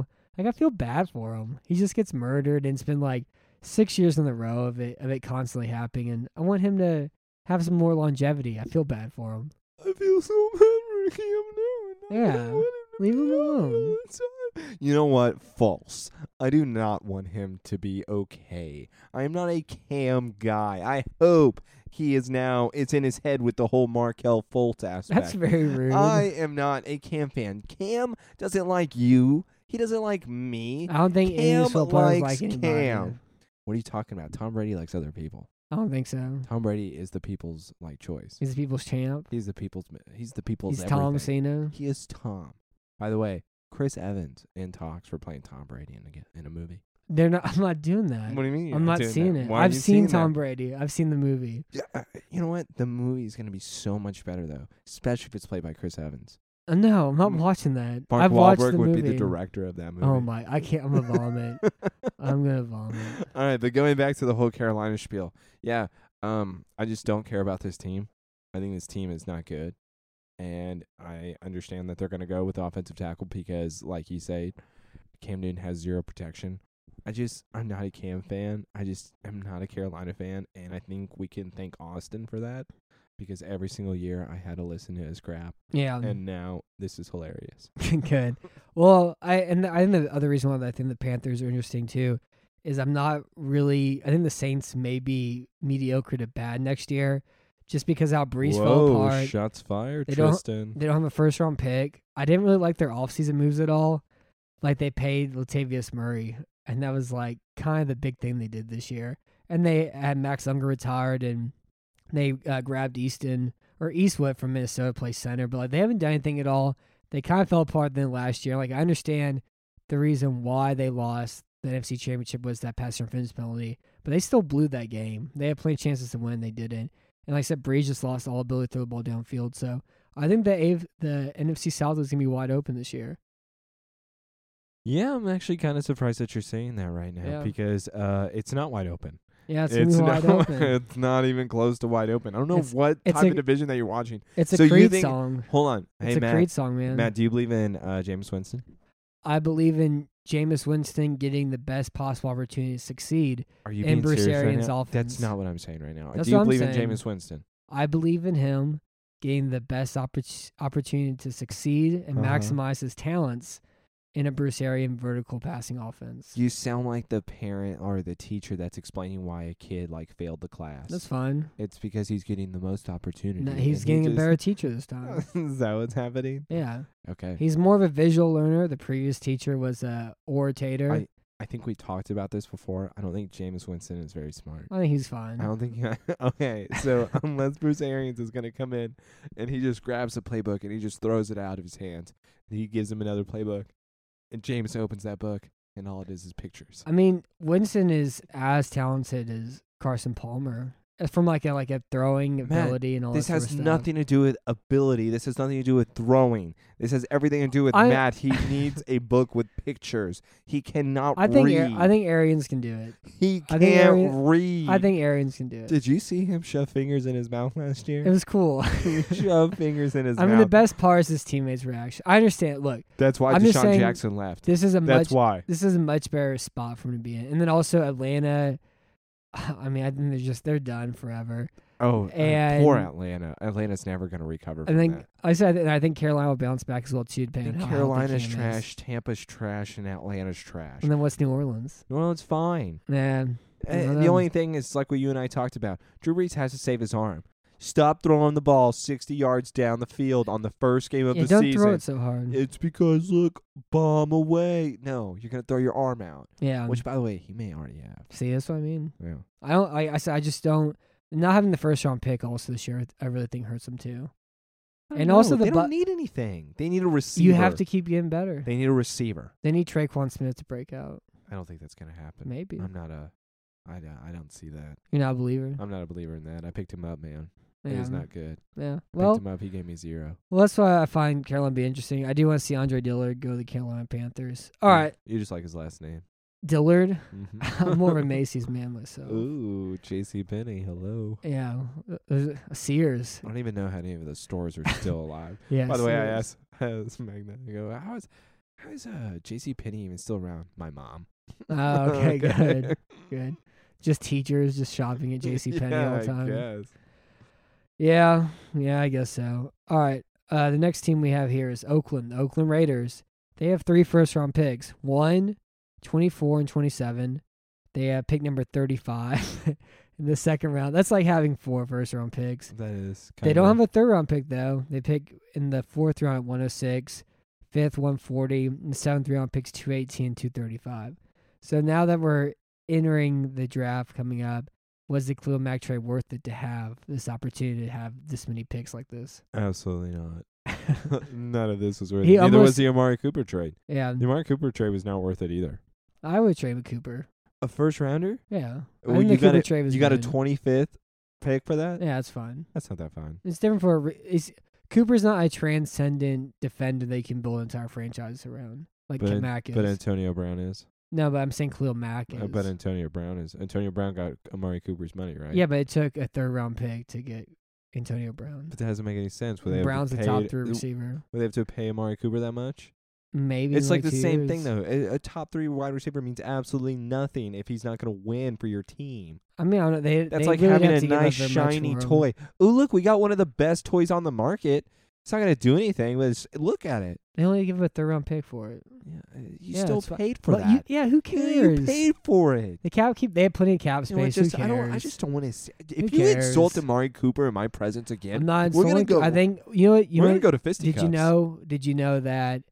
I feel bad for him. He just gets murdered and it's been 6 years in a row of it constantly happening. And I want him to have some more longevity. I feel bad for him. I feel so bad for Cam Newton. Yeah, leave him alone. You know what? False. I do not want him to be okay. I am not a Cam guy. I hope he is now. It's in his head with the whole Markelle Fultz aspect. That's very rude. I am not a Cam fan. Cam doesn't like you. He doesn't like me. I don't think any Cam football players likes like anybody. Cam. What are you talking about? Tom Brady likes other people. I don't think so. Tom Brady is the people's choice. He's the people's champ. He's the people's He's everything. Tom Cena. He is Tom. By the way, Chris Evans in talks for playing Tom Brady in a movie. They're not. I'm not doing that. What do you mean? I'm not doing seeing that? it. Why I've aren't you seen seeing Tom that? Brady. I've seen the movie. Yeah, you know what? The movie is going to be so much better though, especially if it's played by Chris Evans. No, I'm not watching that. Mark I've watched Wahlberg the would movie. be the director of that movie. Oh my! I can't. I'm gonna vomit. I'm gonna vomit. All right, but going back to the whole Carolina spiel, yeah, I just don't care about this team. I think this team is not good, and I understand that they're going to go with the offensive tackle because, like you say, Cam Newton has zero protection. I'm not a Cam fan. I just am not a Carolina fan, and I think we can thank Austin for that because every single year I had to listen to his crap, Yeah. and now this is hilarious. Good. Well, I think the other reason why I think the Panthers are interesting too is I think the Saints may be mediocre to bad next year just because how Breeze fell Whoa, apart. shots fired, They don't- Tristan. They don't have a first round pick. I didn't really like their offseason moves at all. Like they paid Latavius Murray, and that was like kind of the big thing they did this year. And they had Max Unger retired, and they grabbed Eastwood from Minnesota to play center. But like they haven't done anything at all. They kind of fell apart then last year. Like I understand the reason why they lost the NFC Championship was that pass interference penalty, but they still blew that game. They had plenty of chances to win, they didn't. And like I said, Breeze just lost all ability to throw the ball downfield. So I think the NFC South is gonna be wide open this year. Yeah, I'm actually kind of surprised that you're saying that right now Yeah. because it's not wide open. Yeah, it's gonna be wide not, open. It's not even close to wide open. I don't know what it's type a- of division that you're watching. It's a So you Creed think- song. Hold on. It's Hey, a Matt. Creed song, man. Matt, do you believe in Jameis Winston? I believe in Jameis Winston getting the best possible opportunity to succeed. Are you And being Bruce serious right Arians' now? offense. That's not what I'm saying right now. That's do you what I'm believe in saying. Jameis Winston? I believe in him getting the best opportunity to succeed and Uh-huh. maximize his talents in a Bruce Arians vertical passing offense. You sound like the parent or the teacher that's explaining why a kid like failed the class. That's fine. It's because he's getting the most opportunity. No, and he's he getting a just- better teacher this time. Is that what's happening? Yeah. Okay. He's more of a visual learner. The previous teacher was a orator. I think we talked about this before. I don't think Jameis Winston is very smart. I think he's fine. I don't think. Okay, so unless Bruce Arians is going to come in and he just grabs a playbook and he just throws it out of his hands, and he gives him another playbook, and Jameis opens that book, and all it is pictures. I mean, Winston is as talented as Carson Palmer from like a throwing Matt, ability and all This that has sort of stuff. nothing to do with ability. This has nothing to do with throwing. This has everything to do with Matt. He needs a book with pictures. He cannot I think read. I think Arians can do it. He I think can't read. I think Arians can do it. Did you see him shove fingers in his mouth last year? It was cool. Shove fingers in his I mouth. mean, the best part is his teammates' reaction. I understand. Look, That's why I'm just Deshaun saying Jackson left. this is a That's why. this is a much better spot for him to be in. And then also Atlanta. I mean, I think they're done forever. Oh, and- poor Atlanta. Atlanta's never going to recover from I think that. I think Carolina will bounce back as well too. Depending on how healthy Carolina's Cam is. trash, Tampa's trash, and Atlanta's trash. And then what's New Orleans? No, it's fine. Man, The only thing is like what you and I talked about. Drew Brees has to save his arm. Stop throwing the ball 60 yards down the field on the first game of the don't season. throw it so hard. It's because, look, bomb away. No, you're going to throw your arm out. Yeah. Which, by the way, he may already have. See, that's what I mean. Yeah. I just don't. Not having the first round pick also this year, I really think hurts them too. I don't And know. also the they Bu- don't need anything. They need a receiver. You have to keep getting better. They need a receiver. They need Traquan Smith to break out. I don't think that's going to happen. Maybe. I'm not a. I don't see that. You're not a believer. I'm not a believer in that. I picked him up, man. Yeah. It was not good. Yeah. Picked Well, him up. He gave me 0. that's why I find Carolina be interesting. I do want to see Andre Dillard go to the Carolina Panthers. All right, You just like his last name. Dillard. Mm-hmm. I'm more of a Macy's man myself. Ooh, J.C. Penney. Hello. Yeah. Sears. I don't even know how any of those stores are still alive. Yeah. By the way, I Sears. asked Magna. I go, how is J.C. Penney even still around? My mom. Oh, okay, good. Good. Just teachers just shopping at JCPenney all the time. I guess. Yeah, I guess so. All right. The next team we have here is Oakland. The Oakland Raiders. They have 3 first-round picks. 1, 24, and 27. They have pick number 35 in the second round. That's like having 4 first-round picks. That is. They don't have a third-round pick, though. They pick in the 4th round at 106, 5th 140, and the 7th round picks 218 and 235. So now that we're entering the draft coming up, was the Khalil Mack trade worth it to have this opportunity to have this many picks like this? Absolutely not. None of this was worth He it. Neither was almost- the Amari Cooper trade. Yeah, The Amari Cooper trade was not worth it either. I would trade with Cooper. A first rounder? Yeah, Well, I think you the got Cooper a, trade was you got a good. 25th pick for that? Yeah, that's fine. That's not that fine. It's different for Cooper's not a transcendent defender they can build an entire franchise around like But, Mack is. but Antonio Brown is. No, but I'm saying Khalil Mack is. But Antonio Brown is. Antonio Brown got Amari Cooper's money, right? Yeah, but it took a 3rd round pick to get Antonio Brown. But that doesn't make any sense. Would they have Brown's to the pay, top 3 receiver. Would they have to pay Amari Cooper that much? Maybe It's in like the 2 same years. thing though. A top 3 wide receiver means absolutely nothing if he's not going to win for your team. I mean, I don't know. That's they like really having have a to give up nice their much shiny for him. toy. Oh, look, we got one of the best toys on the market. It's not going to do anything, but look at it. They only give a third-round pick for it. Yeah, you Yeah, still it's fi- paid for But that. who You cares? paid for it. The cap they have plenty of cap You know what, space. just, Who cares? I just don't want to see. Who If you insult cares? Amari Cooper in my presence again, I'm not we're gonna insulting. go. I think you know what. You we're know going to what? go to fisticuffs. Did you know that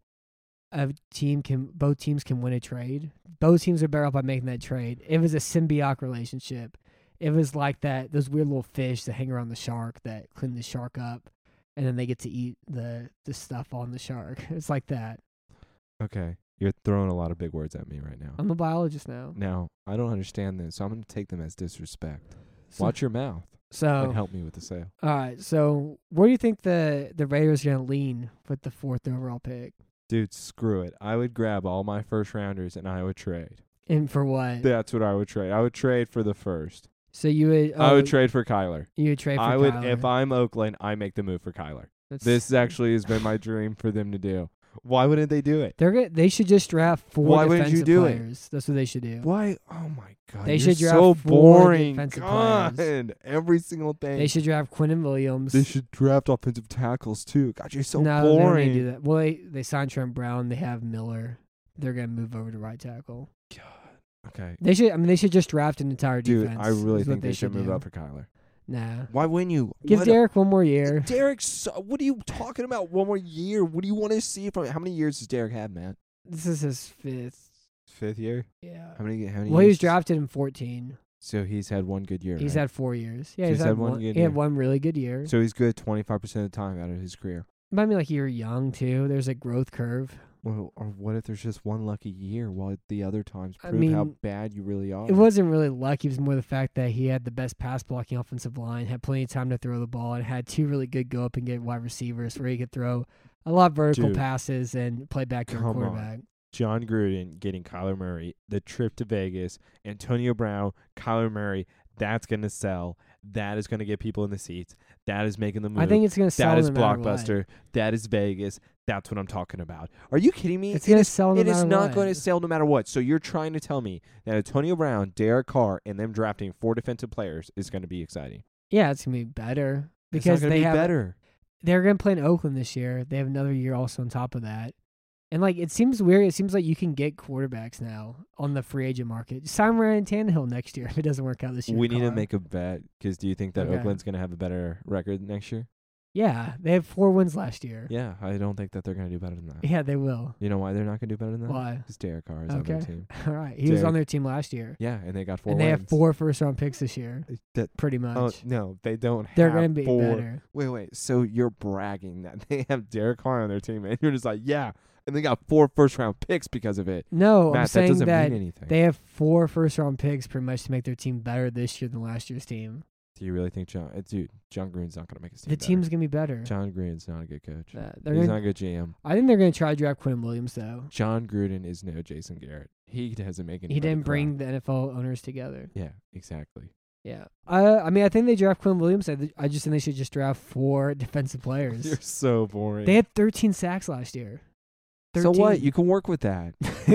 both teams can win a trade? Both teams are better off by making that trade. It was a symbiotic relationship. It was like that. Those weird little fish that hang around the shark that clean the shark up, and then they get to eat the stuff on the shark. It's like that. Okay, you're throwing a lot of big words at me right now. I'm a biologist now. Now, I don't understand this, so I'm going to take them as disrespect. So- Watch your mouth So and help me with the sale. all right. So where do you think the Raiders are gonna lean with the 4th overall pick? Dude, screw it. I would grab all my first rounders and I would trade. And for what? That's what I would trade. I would trade for the first. So you would. I would trade for Kyler. You would trade for I would, Kyler. if I'm Oakland, I make the move for Kyler. That's- This actually has been my dream for them to do. Why wouldn't they do it? They should just draft 4 Why wouldn't defensive you do it? players. That's what they should do. Why? Oh my God! They you're should draft so 4 boring. defensive God, players. every single thing. They should draft Quinnen Williams. They should draft offensive tackles too. God, you're so no, they don't boring. need to do that. Well, they signed Trent Brown. They have Miller. They're gonna move over to right tackle. God. Okay, They should. I mean, they should just draft an entire dude, defense. I really is what think they should move do. up for Kyler. Nah. Why wouldn't you? Give What Derek one more year. Derek's. What are you talking about? One more year? What do you want to see from? How many years does Derek have, man? This is his 5th. 5th year. Yeah. How many? How many? Well, he was years? drafted in 14. So he's had one good year. He's right? had 4 years. Yeah, So he's had one. good He year. had one really good year. So he's good 25% of the time out of his career. But I mean, like, you're young too. There's a growth curve. Well, or what if there's just one lucky year while the other times I prove how mean, bad you really are? It wasn't really luck. It was more the fact that he had the best pass blocking offensive line, had plenty of time to throw the ball, and had 2 really good go up and get wide receivers where he could throw a lot of vertical Dude, passes and play back to a come on. quarterback. John Gruden getting Kyler Murray, the trip to Vegas, Antonio Brown, Kyler Murray. That's going to sell. That is going to get people in the seats. That is making the move. I think it's going to sell that is no matter what. Blockbuster. That is Vegas. That's what I'm talking about. Are you kidding me? It's going to sell no It is matter not what. going to sell no matter what. So you're trying to tell me that Antonio Brown, Derek Carr, and them drafting 4 defensive players is going to be exciting? Yeah, it's going to be better It's because not gonna they be have better. They're going to play in Oakland this year. They have another year also on top of that. And, like, it seems weird. It seems like you can get quarterbacks now on the free agent market. Sign Ryan Tannehill next year if it doesn't work out this year. We need to Carr. make a bet because do you think that Okay. Oakland's going to have a better record next year? Yeah, they have 4 wins last year. Yeah, I don't think that they're going to do better than that. Yeah, they will. You know why they're not going to do better than that? Why? Because Derek Carr is on their Okay. team. All right. He was Derek- on their team last year. Yeah, and they got 4 And wins. they have 4 first-round picks this year, That, pretty much. oh, no, they don't They're have going to be 4. better. Wait. So you're bragging that they have Derek Carr on their team, and you're just like, yeah, and they got 4 first-round picks because of it. No, Matt, I'm that saying doesn't that mean anything. they have 4 first-round picks pretty much to make their team better this year than last year's team. Do you really think John Gruden's not going to make his team The better? team's going to be better. John Gruden's not a good coach. They're He's gonna, not a good GM. I think they're going to try to draft Quinn Williams, though. John Gruden is no Jason Garrett. He doesn't make any. He didn't bring the NFL owners together. Yeah, exactly. Yeah. I mean, I think they draft Quinn Williams. I just think they should just draft 4 defensive players. You're so boring. They had 13 sacks last year. So what? You can work with that.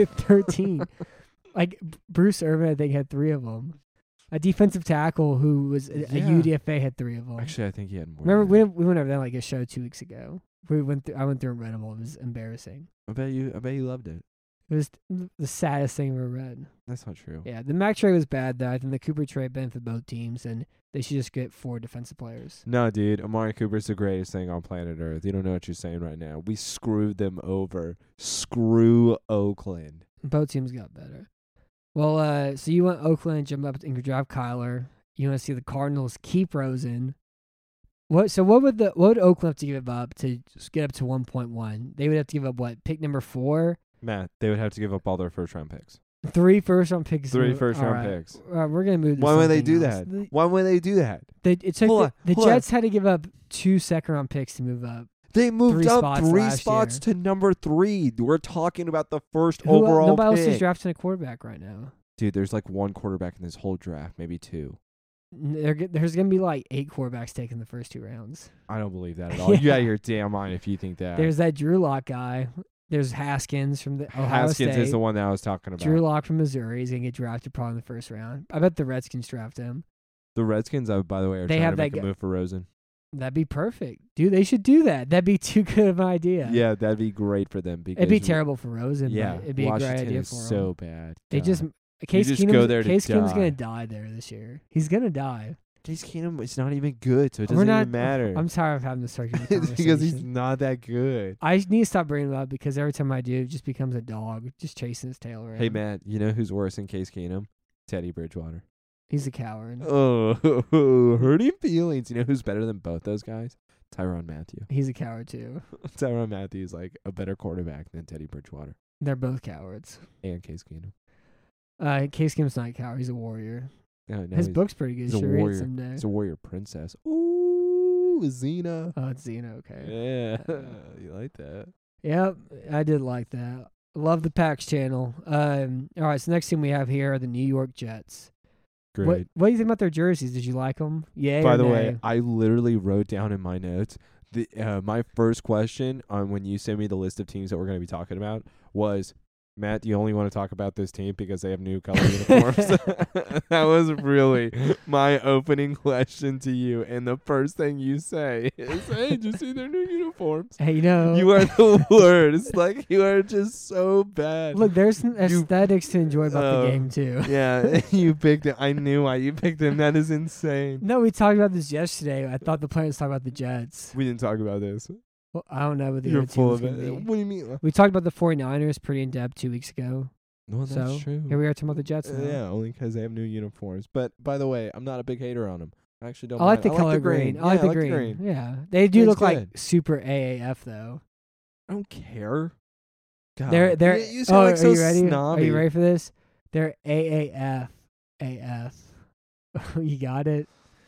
13. Like, Bruce Irvin, I think, had 3 of them. A defensive tackle who was a Yeah. UDFA had 3 of them. Actually, I think he had more. Remember, than that. we went over that like a show 2 weeks ago. I went through and read them all. It was embarrassing. I bet you loved it. It was the saddest thing I've ever read. That's not true. Yeah, the Mac trade was bad, though. I think the Cooper trade benefited both teams, and they should just get 4 defensive players. No, dude. Amari Cooper's the greatest thing on planet Earth. You don't know what you're saying right now. We screwed them over. Screw Oakland. Both teams got better. Well, so you want Oakland, jump up and draft Kyler. You want to see the Cardinals keep Rosen. What would Oakland have to give up to just get up to 1.1? They would have to give up what? Pick number 4? Matt, they would have to give up all their first-round picks. 3 first-round picks. 3 first-round All right. picks. We're gonna move. To Why would they something do else. that? Why would they do that? It took Hold the on. Jets had to give up 2 second-round picks to move up. They moved 3 up spots 3 last spots to number 3. We're talking about the first Nobody overall else is pick. drafting a quarterback right now. Dude, there's like 1 quarterback in this whole draft, maybe 2. There's gonna be like 8 quarterbacks taken the first 2 rounds. I don't believe that at all. You out of your damn mind if you think that. There's that Drew Lock guy. There's Haskins from the Ohio Haskins State. is the one that I was talking about. Drew Lock from Missouri. He's gonna get drafted probably in the first round. I bet the Redskins draft him. The Redskins, by the way, are They trying have to make that a move for Rosen. That'd be perfect, dude. They should do that. That'd be too good of an idea. Yeah, that'd be great for them. Because It'd be terrible for Rosen. Yeah, but it'd be Washington a great idea is for him. so bad. They God. just Case just Keenum's, go there to Case Keenum's die. gonna die there this year. He's gonna die. Case Keenum is not even good, so it We're doesn't not- even matter. I'm tired of having this circular It's because he's conversation. not that good. I need to stop bringing it up because every time I do, it just becomes a dog just chasing his tail around. Hey, Matt, you know who's worse than Case Keenum? Teddy Bridgewater. He's a coward. Oh, hurting feelings. You know who's better than both those guys? Tyrann Mathieu. He's a coward too. Tyrann Mathieu is like a better quarterback than Teddy Bridgewater They're both cowards. and Case Keenum. Case Keenum's not a coward. He's a warrior. No, His he's, book's pretty good. he's You a should read it warrior. someday. He's a warrior princess. Ooh, Xena. Oh, it's Zeno. Okay. Yeah, you like that? Yep, I did like that. Love the PAX channel. All right, so next thing we have here are the New York Jets. Great. What do you think about their jerseys? Did you like them? Yeah. By the way, I literally wrote down in my notes my first question on when you sent me the list of teams that we're going to be talking about was, Matt, do you only want to talk about this team because they have new color uniforms? That was really my opening question to you. And the first thing you say is, hey, did you see their new uniforms? hey, you know, You are the worst. Like, you are just so bad. look, there's some aesthetics to enjoy about the game too. Yeah, you picked it. I knew why you picked him. That is insane. No, we talked about this yesterday. I thought the plan was to talk about the Jets. We didn't talk about this. Well, I don't know what the You're other team full was of going it. to be. What do you mean? We talked about the 49ers pretty in depth 2 weeks ago. No, that's So, true. Here we are talking about the Jets now. Yeah, only because they have new uniforms. But by the way, I'm not a big hater on them. I actually don't. I like the mind. color the green. Yeah, I like the green. Yeah, they do Green's look like good. super AAF though. I don't care. God. They're. You sound like are so you ready? snobby. Are you ready for this? They're AAF. AF. You got it.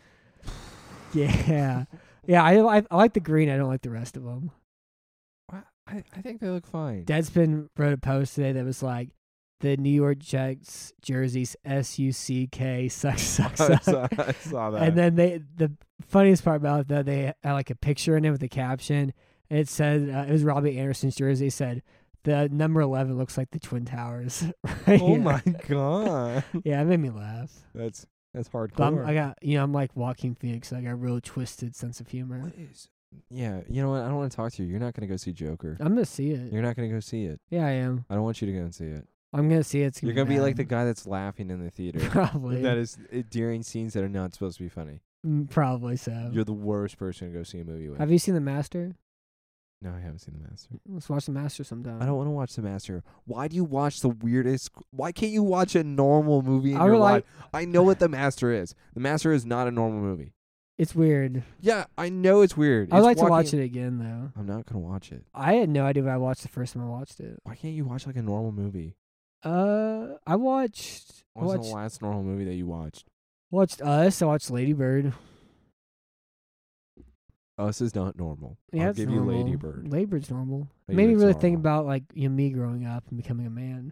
Yeah, yeah. I like the green. I don't like the rest of them. I think they look fine. Deadspin wrote a post today that was like, the New York Jets jerseys SUCK sucks. I saw that. And then the funniest part about it though, they had like a picture in it with a caption. And it said it was Robbie Anderson's jersey. It said the number 11 looks like the Twin Towers. Right? Oh my god, Yeah, it made me laugh. that's But hardcore. I got I'm like Joaquin Phoenix. So I got a real twisted sense of humor. What is? Yeah, you know what? I don't want to talk to you. You're not gonna go see Joker. I'm gonna see it. You're not gonna go see it. Yeah, I am. I don't want you to go and see it. I'm gonna see it. It's You're gonna be like the bad. guy that's laughing in the theater. Probably. That is during scenes that are not supposed to be funny. Probably so. You're the worst person to go see a movie with. Have you seen The Master? No, I haven't seen The Master. Let's watch The Master sometime. I don't want to watch The Master. Why do you watch the weirdest? Why can't you watch a normal movie in I your would life? like- I know what The Master is. The Master is not a normal movie. It's weird. Yeah, I know it's weird. I'd It's like to watch walking- it again though. I'm not gonna watch it. I had no idea when I watched the first time I watched it. Why can't you watch like a normal movie? I watched What was the last normal movie that you watched? Us. I watched Lady Bird. Us is not normal. Yeah, I'll it's give normal. you Lady Bird. Lady Bird's normal. Lady Made me Bird's really think normal. about like me growing up and becoming a man.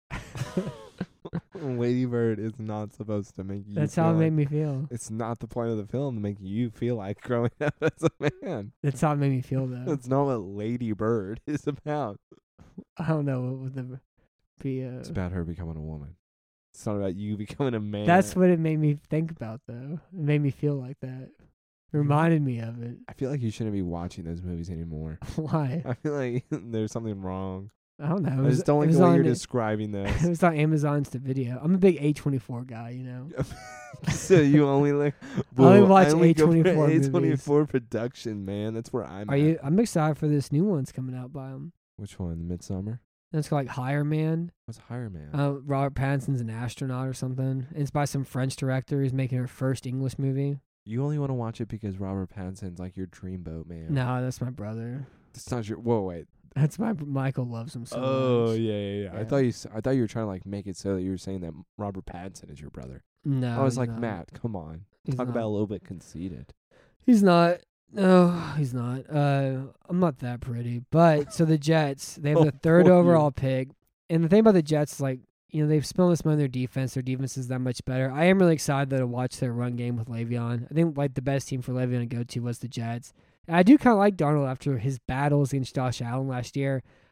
Lady Bird is not supposed to make you. That's feel how it like, made me feel. It's not the point of the film to make you feel like growing up as a man. That's how it made me feel though. That's not what Lady Bird is about. I don't know what would the be. It's about her becoming a woman. It's not about you becoming a man. That's what it made me think about though. It made me feel like that. It reminded me of it. I feel like you shouldn't be watching those movies anymore. Why? I feel like there's something wrong. I don't know. I just don't like the way you're describing It those. was on Amazon's to video. I'm a big A24 guy, you know. So you only like. I only Well, watch only go for A24 A24 production, man. That's where I'm. Are at. you? I'm excited for this new one's coming out by him. Which one? Midsummer. And it's called like Higher Man. What's Higher Man? Robert Pattinson's an astronaut or something. It's by some French director who's making her first English movie. You only want to watch it because Robert Pattinson's like your dreamboat man. No, that's my brother. That's not your. Whoa, wait. That's Michael loves him so Oh much. yeah. I Yeah. thought I thought you were trying to like make it so that you were saying that Robert Pattinson is your brother. No, I was he's like, not. Matt, come on, He's talk not. about a little bit conceited. He's not. No, he's not. I'm not that pretty. But so the Jets, they have Oh, the third poor you. overall pick. And the thing about the Jets is like, you know, they've spent all this money on their defense. Their defense is that much better. I am really excited though to watch their run game with Le'Veon. I think like the best team for Le'Veon to go to was the Jets. And I do kind of like Darnold after his battles against Josh Allen last year.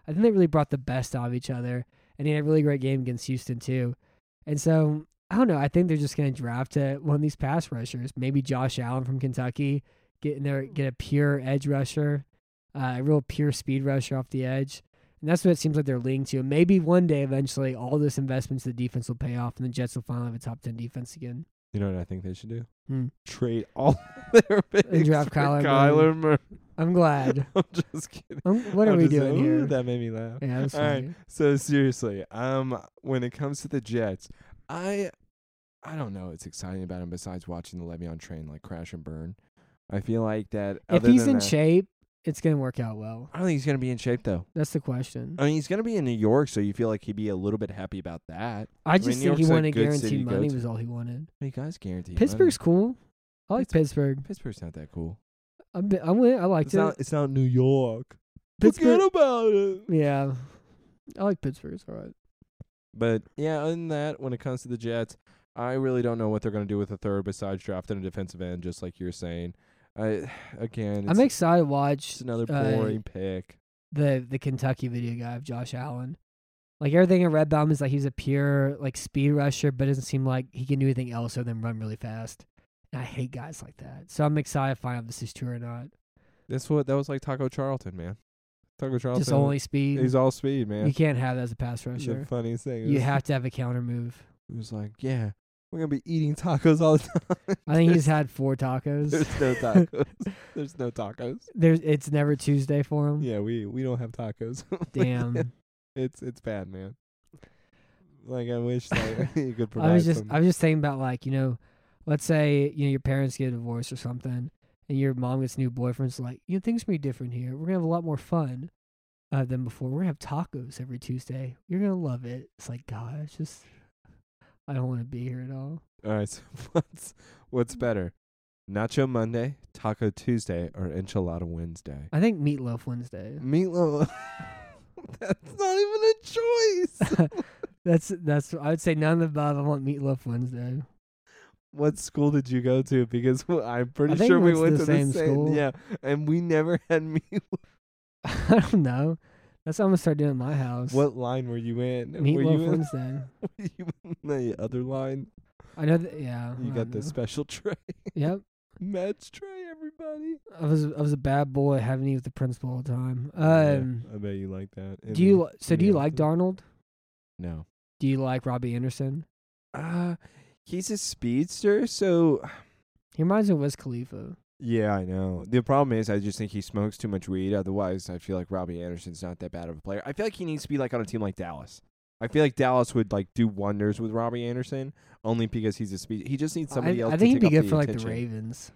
I think they really brought the best out of each other. And he had a really great game against Houston too. And so I don't know. I think they're just going to draft one of these pass rushers. Maybe Josh Allen from Kentucky, get a pure edge rusher, a real pure speed rusher off the edge. And that's what it seems like they're leaning to. And maybe one day, eventually, all this investment to the defense will pay off, and the Jets will finally have a top 10 defense again. You know what I think they should do? Hmm. Trade all their picks And draft for Kyler Murray. I'm glad. I'm just kidding. What are I'm we just doing saying, here? That made me laugh. Yeah, that's All right. funny. So seriously, when it comes to the Jets, I don't know what's exciting about him besides watching the Le'Veon train like crash and burn. I feel like that If other he's than in that- shape, it's going to work out well. I don't think he's gonna be in shape though. That's the question. I mean, he's gonna be in New York, so you feel like he'd be a little bit happy about that. I just New think he York's a wanted good city guaranteed to go money to. was all he wanted. I mean, guys guaranteed. Pittsburgh's cool. I like Pittsburgh. Pittsburgh's not that cool. I liked it. It's not New York. Pittsburgh- Forget about it. Yeah. I like Pittsburgh. It's all right. But yeah, other than that, when it comes to the Jets, I really don't know what they're going to do with a third besides drafting a defensive end, just like you're saying. I'm excited to watch it's another boring pick. the Kentucky video guy of Josh Allen. Like everything in Red Baum is like he's a pure like speed rusher, but it doesn't seem like he can do anything else other than run really fast. And I hate guys like that. So I'm excited to find out if this is true or not. That was like Taco Charlton, man. Taco Charlton. Just only speed. He's all speed, man. You can't have that as a pass The rusher. funniest thing. You have to have a counter move. It was like, yeah, we're gonna be eating tacos all the time. I think he's had 4 tacos. There's no tacos. There's no tacos. It's never Tuesday for him. Yeah, we don't have tacos. Damn. It's bad, man. Like I wish like you could provide. I was just thinking about like, let's say, your parents get a divorce or something and your mom gets a new boyfriend. It's like, things will be different here. We're gonna have a lot more fun than before. We're gonna have tacos every Tuesday. You're gonna love it. It's like, God, it's just I don't want to be here at all. All right, so what's better? Nacho Monday, Taco Tuesday, or Enchilada Wednesday? I think Meatloaf Wednesday. Meatloaf. That's not even a choice. That's I would say none of the above. I want Meatloaf Wednesday. What school did you go to? Because I'm pretty I think sure we it's went the to same the same school. Yeah, and we never had meatloaf. I don't know. That's what I'm gonna start doing at my house. What line were you in? Meatloaf were you Wednesday. were you in the other line? I know that. Yeah. You I got the know. special tray. Yep. Mets tray, everybody. I was a bad boy having to eat with the principal all the time. I bet you like that. Do you like Darnold? No. Do you like Robbie Anderson? He's a speedster, so He reminds me of Wiz Khalifa. yeah, I know. The problem is I just think he smokes too much weed. Otherwise, I feel like Robbie Anderson's not that bad of a player. I feel like he needs to be like on a team like Dallas. I feel like Dallas would like do wonders with Robbie Anderson only because he's a speed. He just needs somebody else. I think to he'd be take up good for like attention. the Ravens.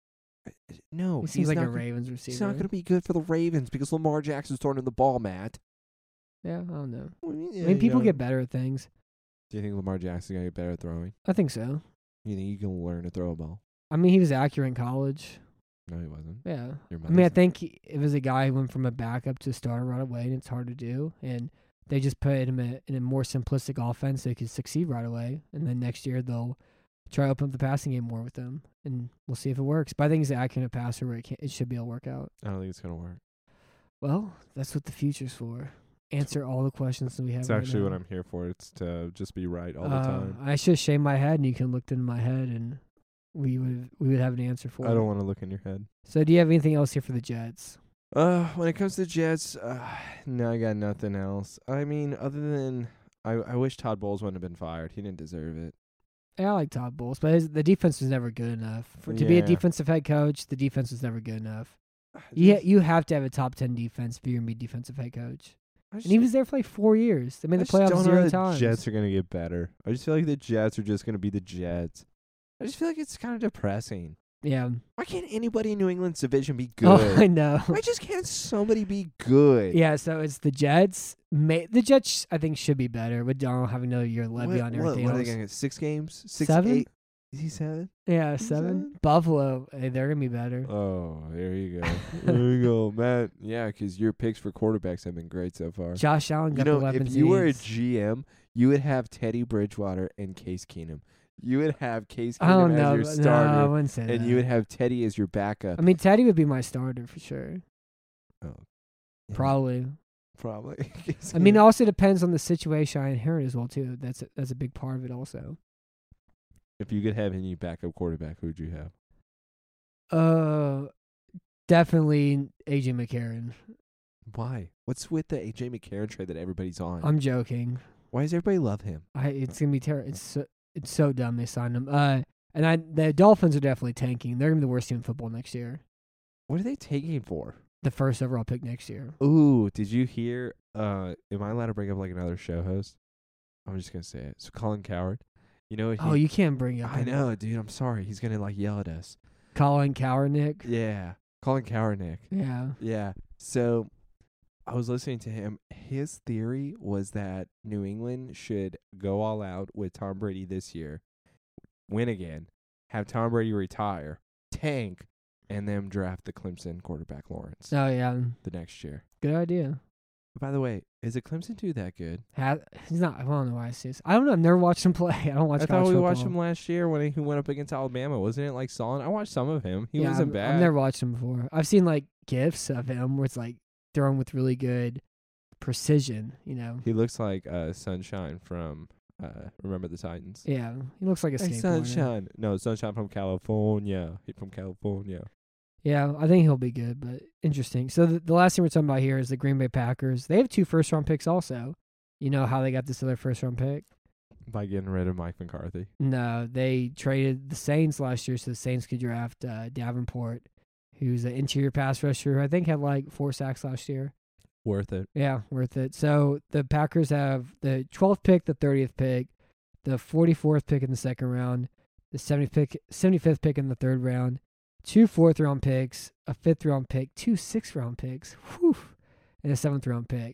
No, He he's seems like not a gonna- Ravens receiver. He's not going to be good for the Ravens because Lamar Jackson's throwing him the ball, Matt. Yeah, I don't know. Yeah, I mean, people get better at things. Do you think Lamar Jackson's going to get better at throwing? I think so. You think you can learn to throw a ball? I mean, he was accurate in college. No, he wasn't. Yeah. Your I mean, I mother's- think it was a guy who went from a backup to a starter right away, and it's hard to do. And they just put him in a more simplistic offense so he could succeed right away. And then next year they'll try to open up the passing game more with him, and we'll see if it works. But I think he's an accurate passer where it should be able to work out. I don't think it's going to work. Well, that's what the future's for. Answer all the questions that we have. It's right actually now. what I'm here for. It's to just be right all the time. I should shave my head, and you can look into my head, and we would have an answer for I it. don't want to look in your head. So, do you have anything else here for the Jets? When it comes to the Jets, no, I got nothing else. I mean, other than I wish Todd Bowles wouldn't have been fired. He didn't deserve it. Yeah, I like Todd Bowles, but the defense was never good enough. To be a Yeah. defensive head coach, the defense was never good enough. Just- You have to have a top 10 defense if you're going to be defensive head coach. I just- And he was there for like 4 years. They made I the just playoffs don't know 0 the times. Jets are gonna get better. I just feel like the Jets are just gonna be the Jets. I just feel like it's kind of depressing. Yeah. Why can't anybody in New England's division be good? Oh, I know. Why just can't somebody be good? Yeah, so it's the Jets. The Jets, I think, should be better with Donald having another year levy on everything what are they else. gonna get? 6 games? 6, 7? 8? Is he 7? Yeah, Is 7. Buffalo, hey, they're going to be better. Oh, there you go. There you go, Matt. Yeah, because your picks for quarterbacks have been great so far. Josh Allen You got know, the weapons if you he were a needs. GM, you would have Teddy Bridgewater and Case Keenum. You would have Case I don't Keenum know. as your No, I starter, wouldn't say and that. you would have Teddy as your backup. I mean, Teddy would be my starter for sure. Oh, yeah. Probably. Probably. I mean, it also depends on the situation I inherit as well too. That's a big part of it also. if you could have any backup quarterback, who would you have? Definitely AJ McCarron. Why? What's with the AJ McCarron trade that everybody's on? I'm joking. Why does everybody love him? It's gonna be terrible. It's so dumb they signed him. The Dolphins are definitely tanking. They're gonna be the worst team in football next year. What are they taking for? The first overall pick next year. Ooh, did you hear? Am I allowed to bring up like another show host? I'm just gonna say it. So Colin Cowherd, you know what? Oh, you can't bring up. I know, dude. I'm sorry. He's gonna like yell at us. Colin Kaepernick. Yeah, Colin Kaepernick. Yeah. Yeah. So I was listening to him. His theory was that New England should go all out with Tom Brady this year, win again, have Tom Brady retire, tank, and then draft the Clemson quarterback Lawrence Oh yeah. the next year. Good idea. By the way, is a Clemson dude that good? He's not. I don't know why I see this. I don't know. I've never watched him play. I don't watch. I thought college we watched football. him last year when he went up against Alabama. Wasn't it like solid? I watched some of him. He Yeah, wasn't bad. I've never watched him before. I've seen like gifs of him where it's like throwing with really good precision. You know. He looks like Sunshine from Remember the Titans. Yeah, he looks like a Hey, skateboarder. Sunshine. No, Sunshine from California. He's from California. Yeah, I think he'll be good, but interesting. So the last thing we're talking about here is the Green Bay Packers. They have 2 first-round picks also. You know how they got this other first-round pick? By getting rid of Mike McCarthy. No, they traded the Saints last year so the Saints could draft Davenport, who's an interior pass rusher who I think had like 4 sacks last year. Worth it. Yeah, worth it. So the Packers have the 12th pick, the 30th pick, the 44th pick in the second round, the 75th pick in the third round, 2 4th-round picks, a 5th-round pick, 2 6th-round picks, and a 7th-round pick.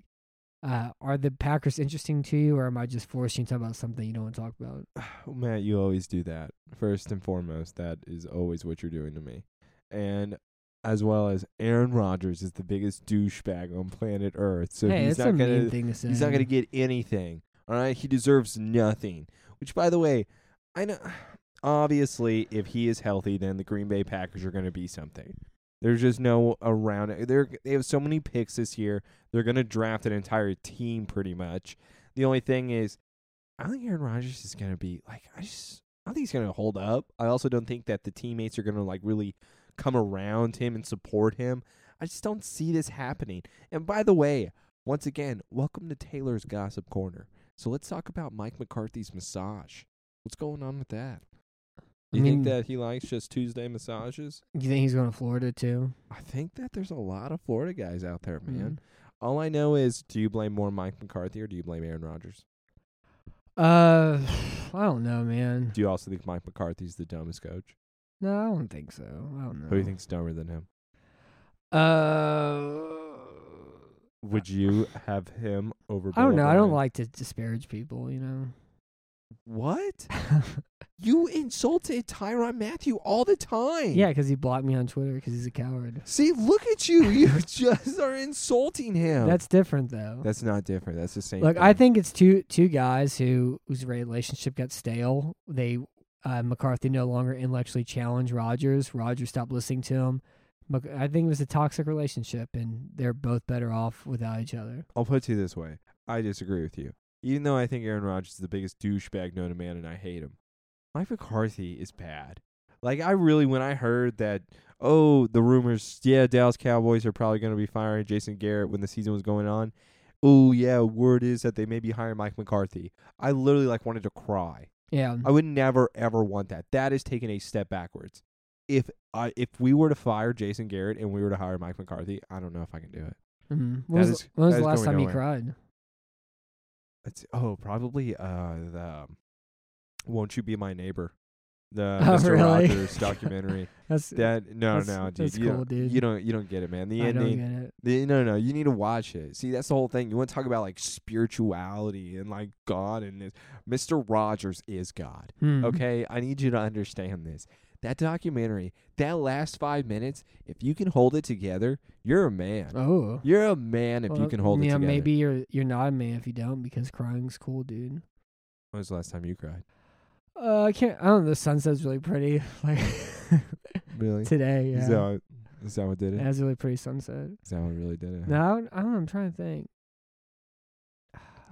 Are the Packers interesting to you, or am I just forcing you to talk about something you don't want to talk about? Matt, you always do that. First and foremost, that is always what you're doing to me. And as well as Aaron Rodgers is the biggest douchebag on planet Earth. So Hey, he's that's not a gonna mean thing to say. he's not gonna get anything. All right? He deserves nothing. Which, by the way, I know obviously if he is healthy, then the Green Bay Packers are gonna be something. There's just no around it. They have so many picks this year. They're going to draft an entire team pretty much. The only thing is, I don't think Aaron Rodgers is going to be like, I don't think he's going to hold up. I also don't think that the teammates are going to like really come around him and support him. I just don't see this happening. And by the way, once again, welcome to Taylor's Gossip Corner. So let's talk about Mike McCarthy's massage. What's going on with that? You think that he likes just Tuesday massages? You think he's going to Florida too? I think that there's a lot of Florida guys out there, man. Mm. All I know is, do you blame more Mike McCarthy or do you blame Aaron Rodgers? I don't know, man. Do you also think Mike McCarthy's the dumbest coach? No, I don't think so. I don't know. Who do you think's dumber than him? Would you have him over Bill I don't know. I don't O'Brien? like to disparage people, you know. What? You insulted Tyrann Mathieu all the time. Yeah, because he blocked me on Twitter because he's a coward. See, look at you. You just are insulting him. That's different, though. That's not different. That's the same Look, thing. I think it's two guys whose relationship got stale. McCarthy no longer intellectually challenged Rodgers. Rodgers stopped listening to him. I think it was a toxic relationship, and they're both better off without each other. I'll put it to you this way. I disagree with you. Even though I think Aaron Rodgers is the biggest douchebag known to man and I hate him, Mike McCarthy is bad. Like, when I heard that, the rumors, Dallas Cowboys are probably going to be firing Jason Garrett when the season was going on. Oh, yeah, word is that they may be hiring Mike McCarthy. I literally, wanted to cry. Yeah. I would never, ever want that. That is taking a step backwards. If we were to fire Jason Garrett and we were to hire Mike McCarthy, I don't know if I can do it. Mm-hmm. When was the last time you cried? Probably the Won't You Be My Neighbor, the Oh, Mr. really? Rogers documentary. That's No, dude. That's cool, dude. You don't get it, man. The I don't ending. get it. No, you need to watch it. See, that's the whole thing. You want to talk about like spirituality and like God and this. Mr. Rogers is God. Okay, I need you to understand this. That documentary, that last 5 minutes, if you can hold it together, you're a man. Oh. You're a man if you can hold it together. Yeah, maybe you're not a man if you don't, because crying's cool, dude. When was the last time you cried? I can't. I don't know. The sunset's really pretty. Like Really? today, yeah. Is that what did it? It has a really pretty sunset. Is that what really did it? No, I don't know. I'm trying to think.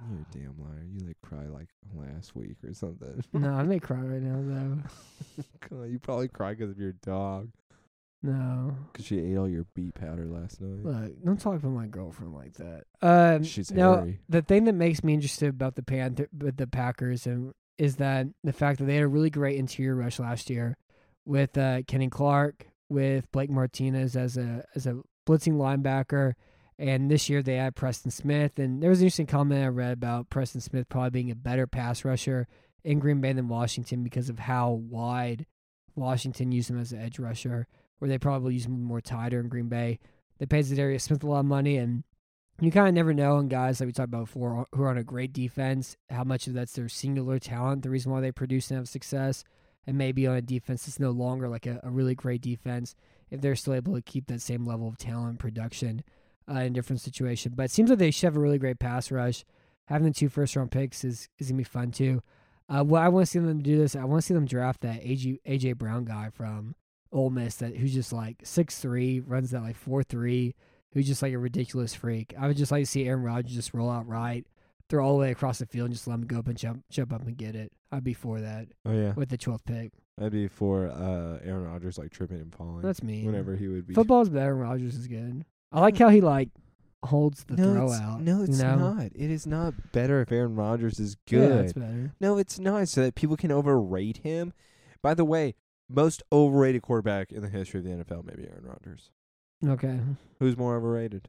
You're a damn liar. You cry last week or something. No, I may cry right now though. Come on, you probably cry because of your dog. No. Because she ate all your beet powder last night. Look, don't talk about my girlfriend like that. She's no, hairy. the thing that makes me interested about the Packers is that the fact that they had a really great interior rush last year with Kenny Clark, with Blake Martinez as a blitzing linebacker, and this year they had Preston Smith. And there was an interesting comment I read about Preston Smith probably being a better pass rusher in Green Bay than Washington because of how wide Washington used him as an edge rusher, where they probably use him more tighter in Green Bay. They paid Zadarius Smith a lot of money, and you kind of never know in guys like we talked about before who are on a great defense, how much of that's their singular talent, the reason why they produce and have success, and maybe on a defense that's no longer like a really great defense, if they're still able to keep that same level of talent and production in a different situation. But it seems like they should have a really great pass rush. Having the 2 first-round picks is going to be fun, too. What I want to see them do this, I want to see them draft that A.J. Brown guy from Ole Miss who's just 6'3", runs that 4'3", who's just a ridiculous freak. I would just like to see Aaron Rodgers just roll out right, throw all the way across the field, and just let him go up and jump up and get it. I'd be for that. Oh, yeah. With the 12th pick. I'd be for Aaron Rodgers tripping and falling. That's mean. Whenever he would be. Football's better. Rodgers is good. I like how he holds the throw out. No, it's not. It is not better if Aaron Rodgers is good. Yeah, it's better. No, it's not. So that people can overrate him. By the way, most overrated quarterback in the history of the NFL, maybe Aaron Rodgers. Okay. Who's more overrated?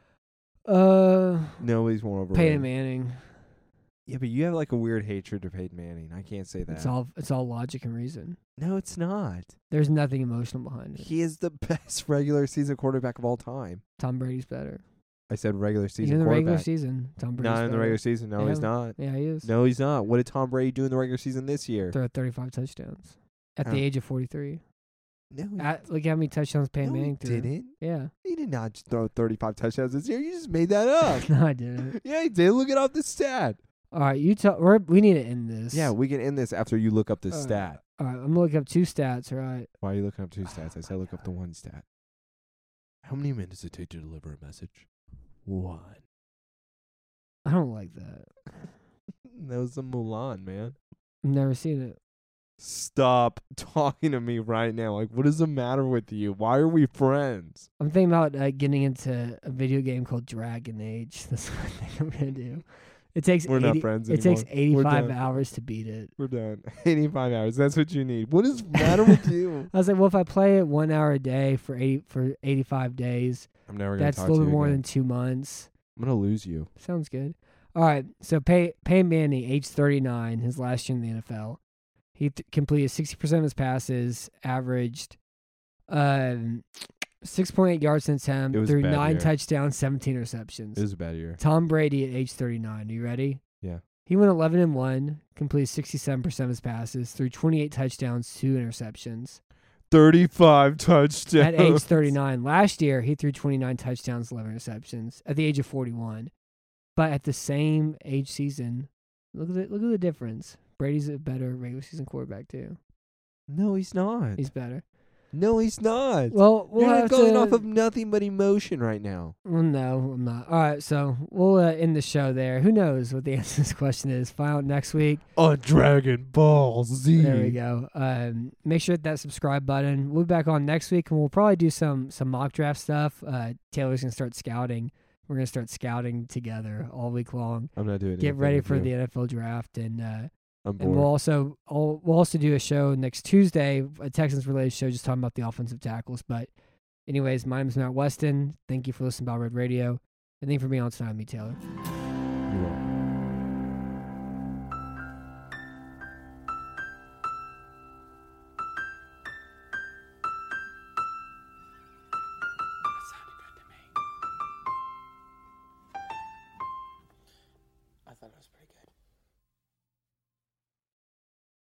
Nobody's more overrated. Peyton Manning. Yeah, but you have a weird hatred of Peyton Manning. I can't say that. It's all logic and reason. No, it's not. There's nothing emotional behind it. He is the best regular season quarterback of all time. Tom Brady's better. I said regular season in the quarterback. regular season, Tom Brady's Not in the better. regular season. No, Yeah. he's not. Yeah, he is. No, he's not. What did Tom Brady do in the regular season this year? Throw 35 touchdowns at Oh. the age of 43. No, Look how many touchdowns Peyton Manning he threw. didn't. Yeah. He did not throw 35 touchdowns this year. You just made that up. No, I didn't. Yeah, he did. Look it up the stat. All right, we need to end this. Yeah, we can end this after you look up the All right. stat. All right, I'm gonna look up 2 stats. All right. Why are you looking up 2 stats? I said look up the 1 stat. How many minutes does it take to deliver a message? 1. I don't like that. That was the Mulan, man. I've never seen it. Stop talking to me right now. What is the matter with you? Why are we friends? I'm thinking about getting into a video game called Dragon Age. That's what I think I'm gonna do. It takes We're not friends It anymore. takes 85 We're done. hours to beat it. We're done. 85 hours. That's what you need. What is the matter with you? I was like, well, if I play it 1 hour a day for 85 days, I'm never gonna that's a talk to little you bit more again. than 2 months. I'm gonna lose you. Sounds good. All right, so Peyton Manning, age 39, his last year in the NFL. He completed 60% of his passes, averaged 6.8 yards an attempt, It was a threw bad 9 year. touchdowns, 17 receptions. It was a bad year. Tom Brady at age 39. Are you ready? Yeah. He went 11-1, completed 67% of his passes, threw 28 touchdowns, 2 interceptions. 35 touchdowns. At age 39. Last year, he threw 29 touchdowns, 11 interceptions at the age of 41. But at the same age season, look at the difference. Brady's a better regular season quarterback too. No, he's not. He's better. No, he's not. Well, we'll You're have going to. off of nothing but emotion right now. Well, no, I'm not. All right, so we'll end the show there. Who knows what the answer to this question is? Find out next week. On Dragon Ball Z. There we go. Make sure to hit that subscribe button. We'll be back on next week, and we'll probably do some mock draft stuff. Taylor's gonna start scouting. We're gonna start scouting together all week long. I'm not doing it. Get ready for the NFL draft, and I'm we'll bored. also do a show next Tuesday, a Texans related show, just talking about the offensive tackles. But anyways, my name is Matt Weston. Thank you for listening to Bob Red Radio, and thank you for being on tonight with me, Taylor. You're welcome. I thought it was pretty good.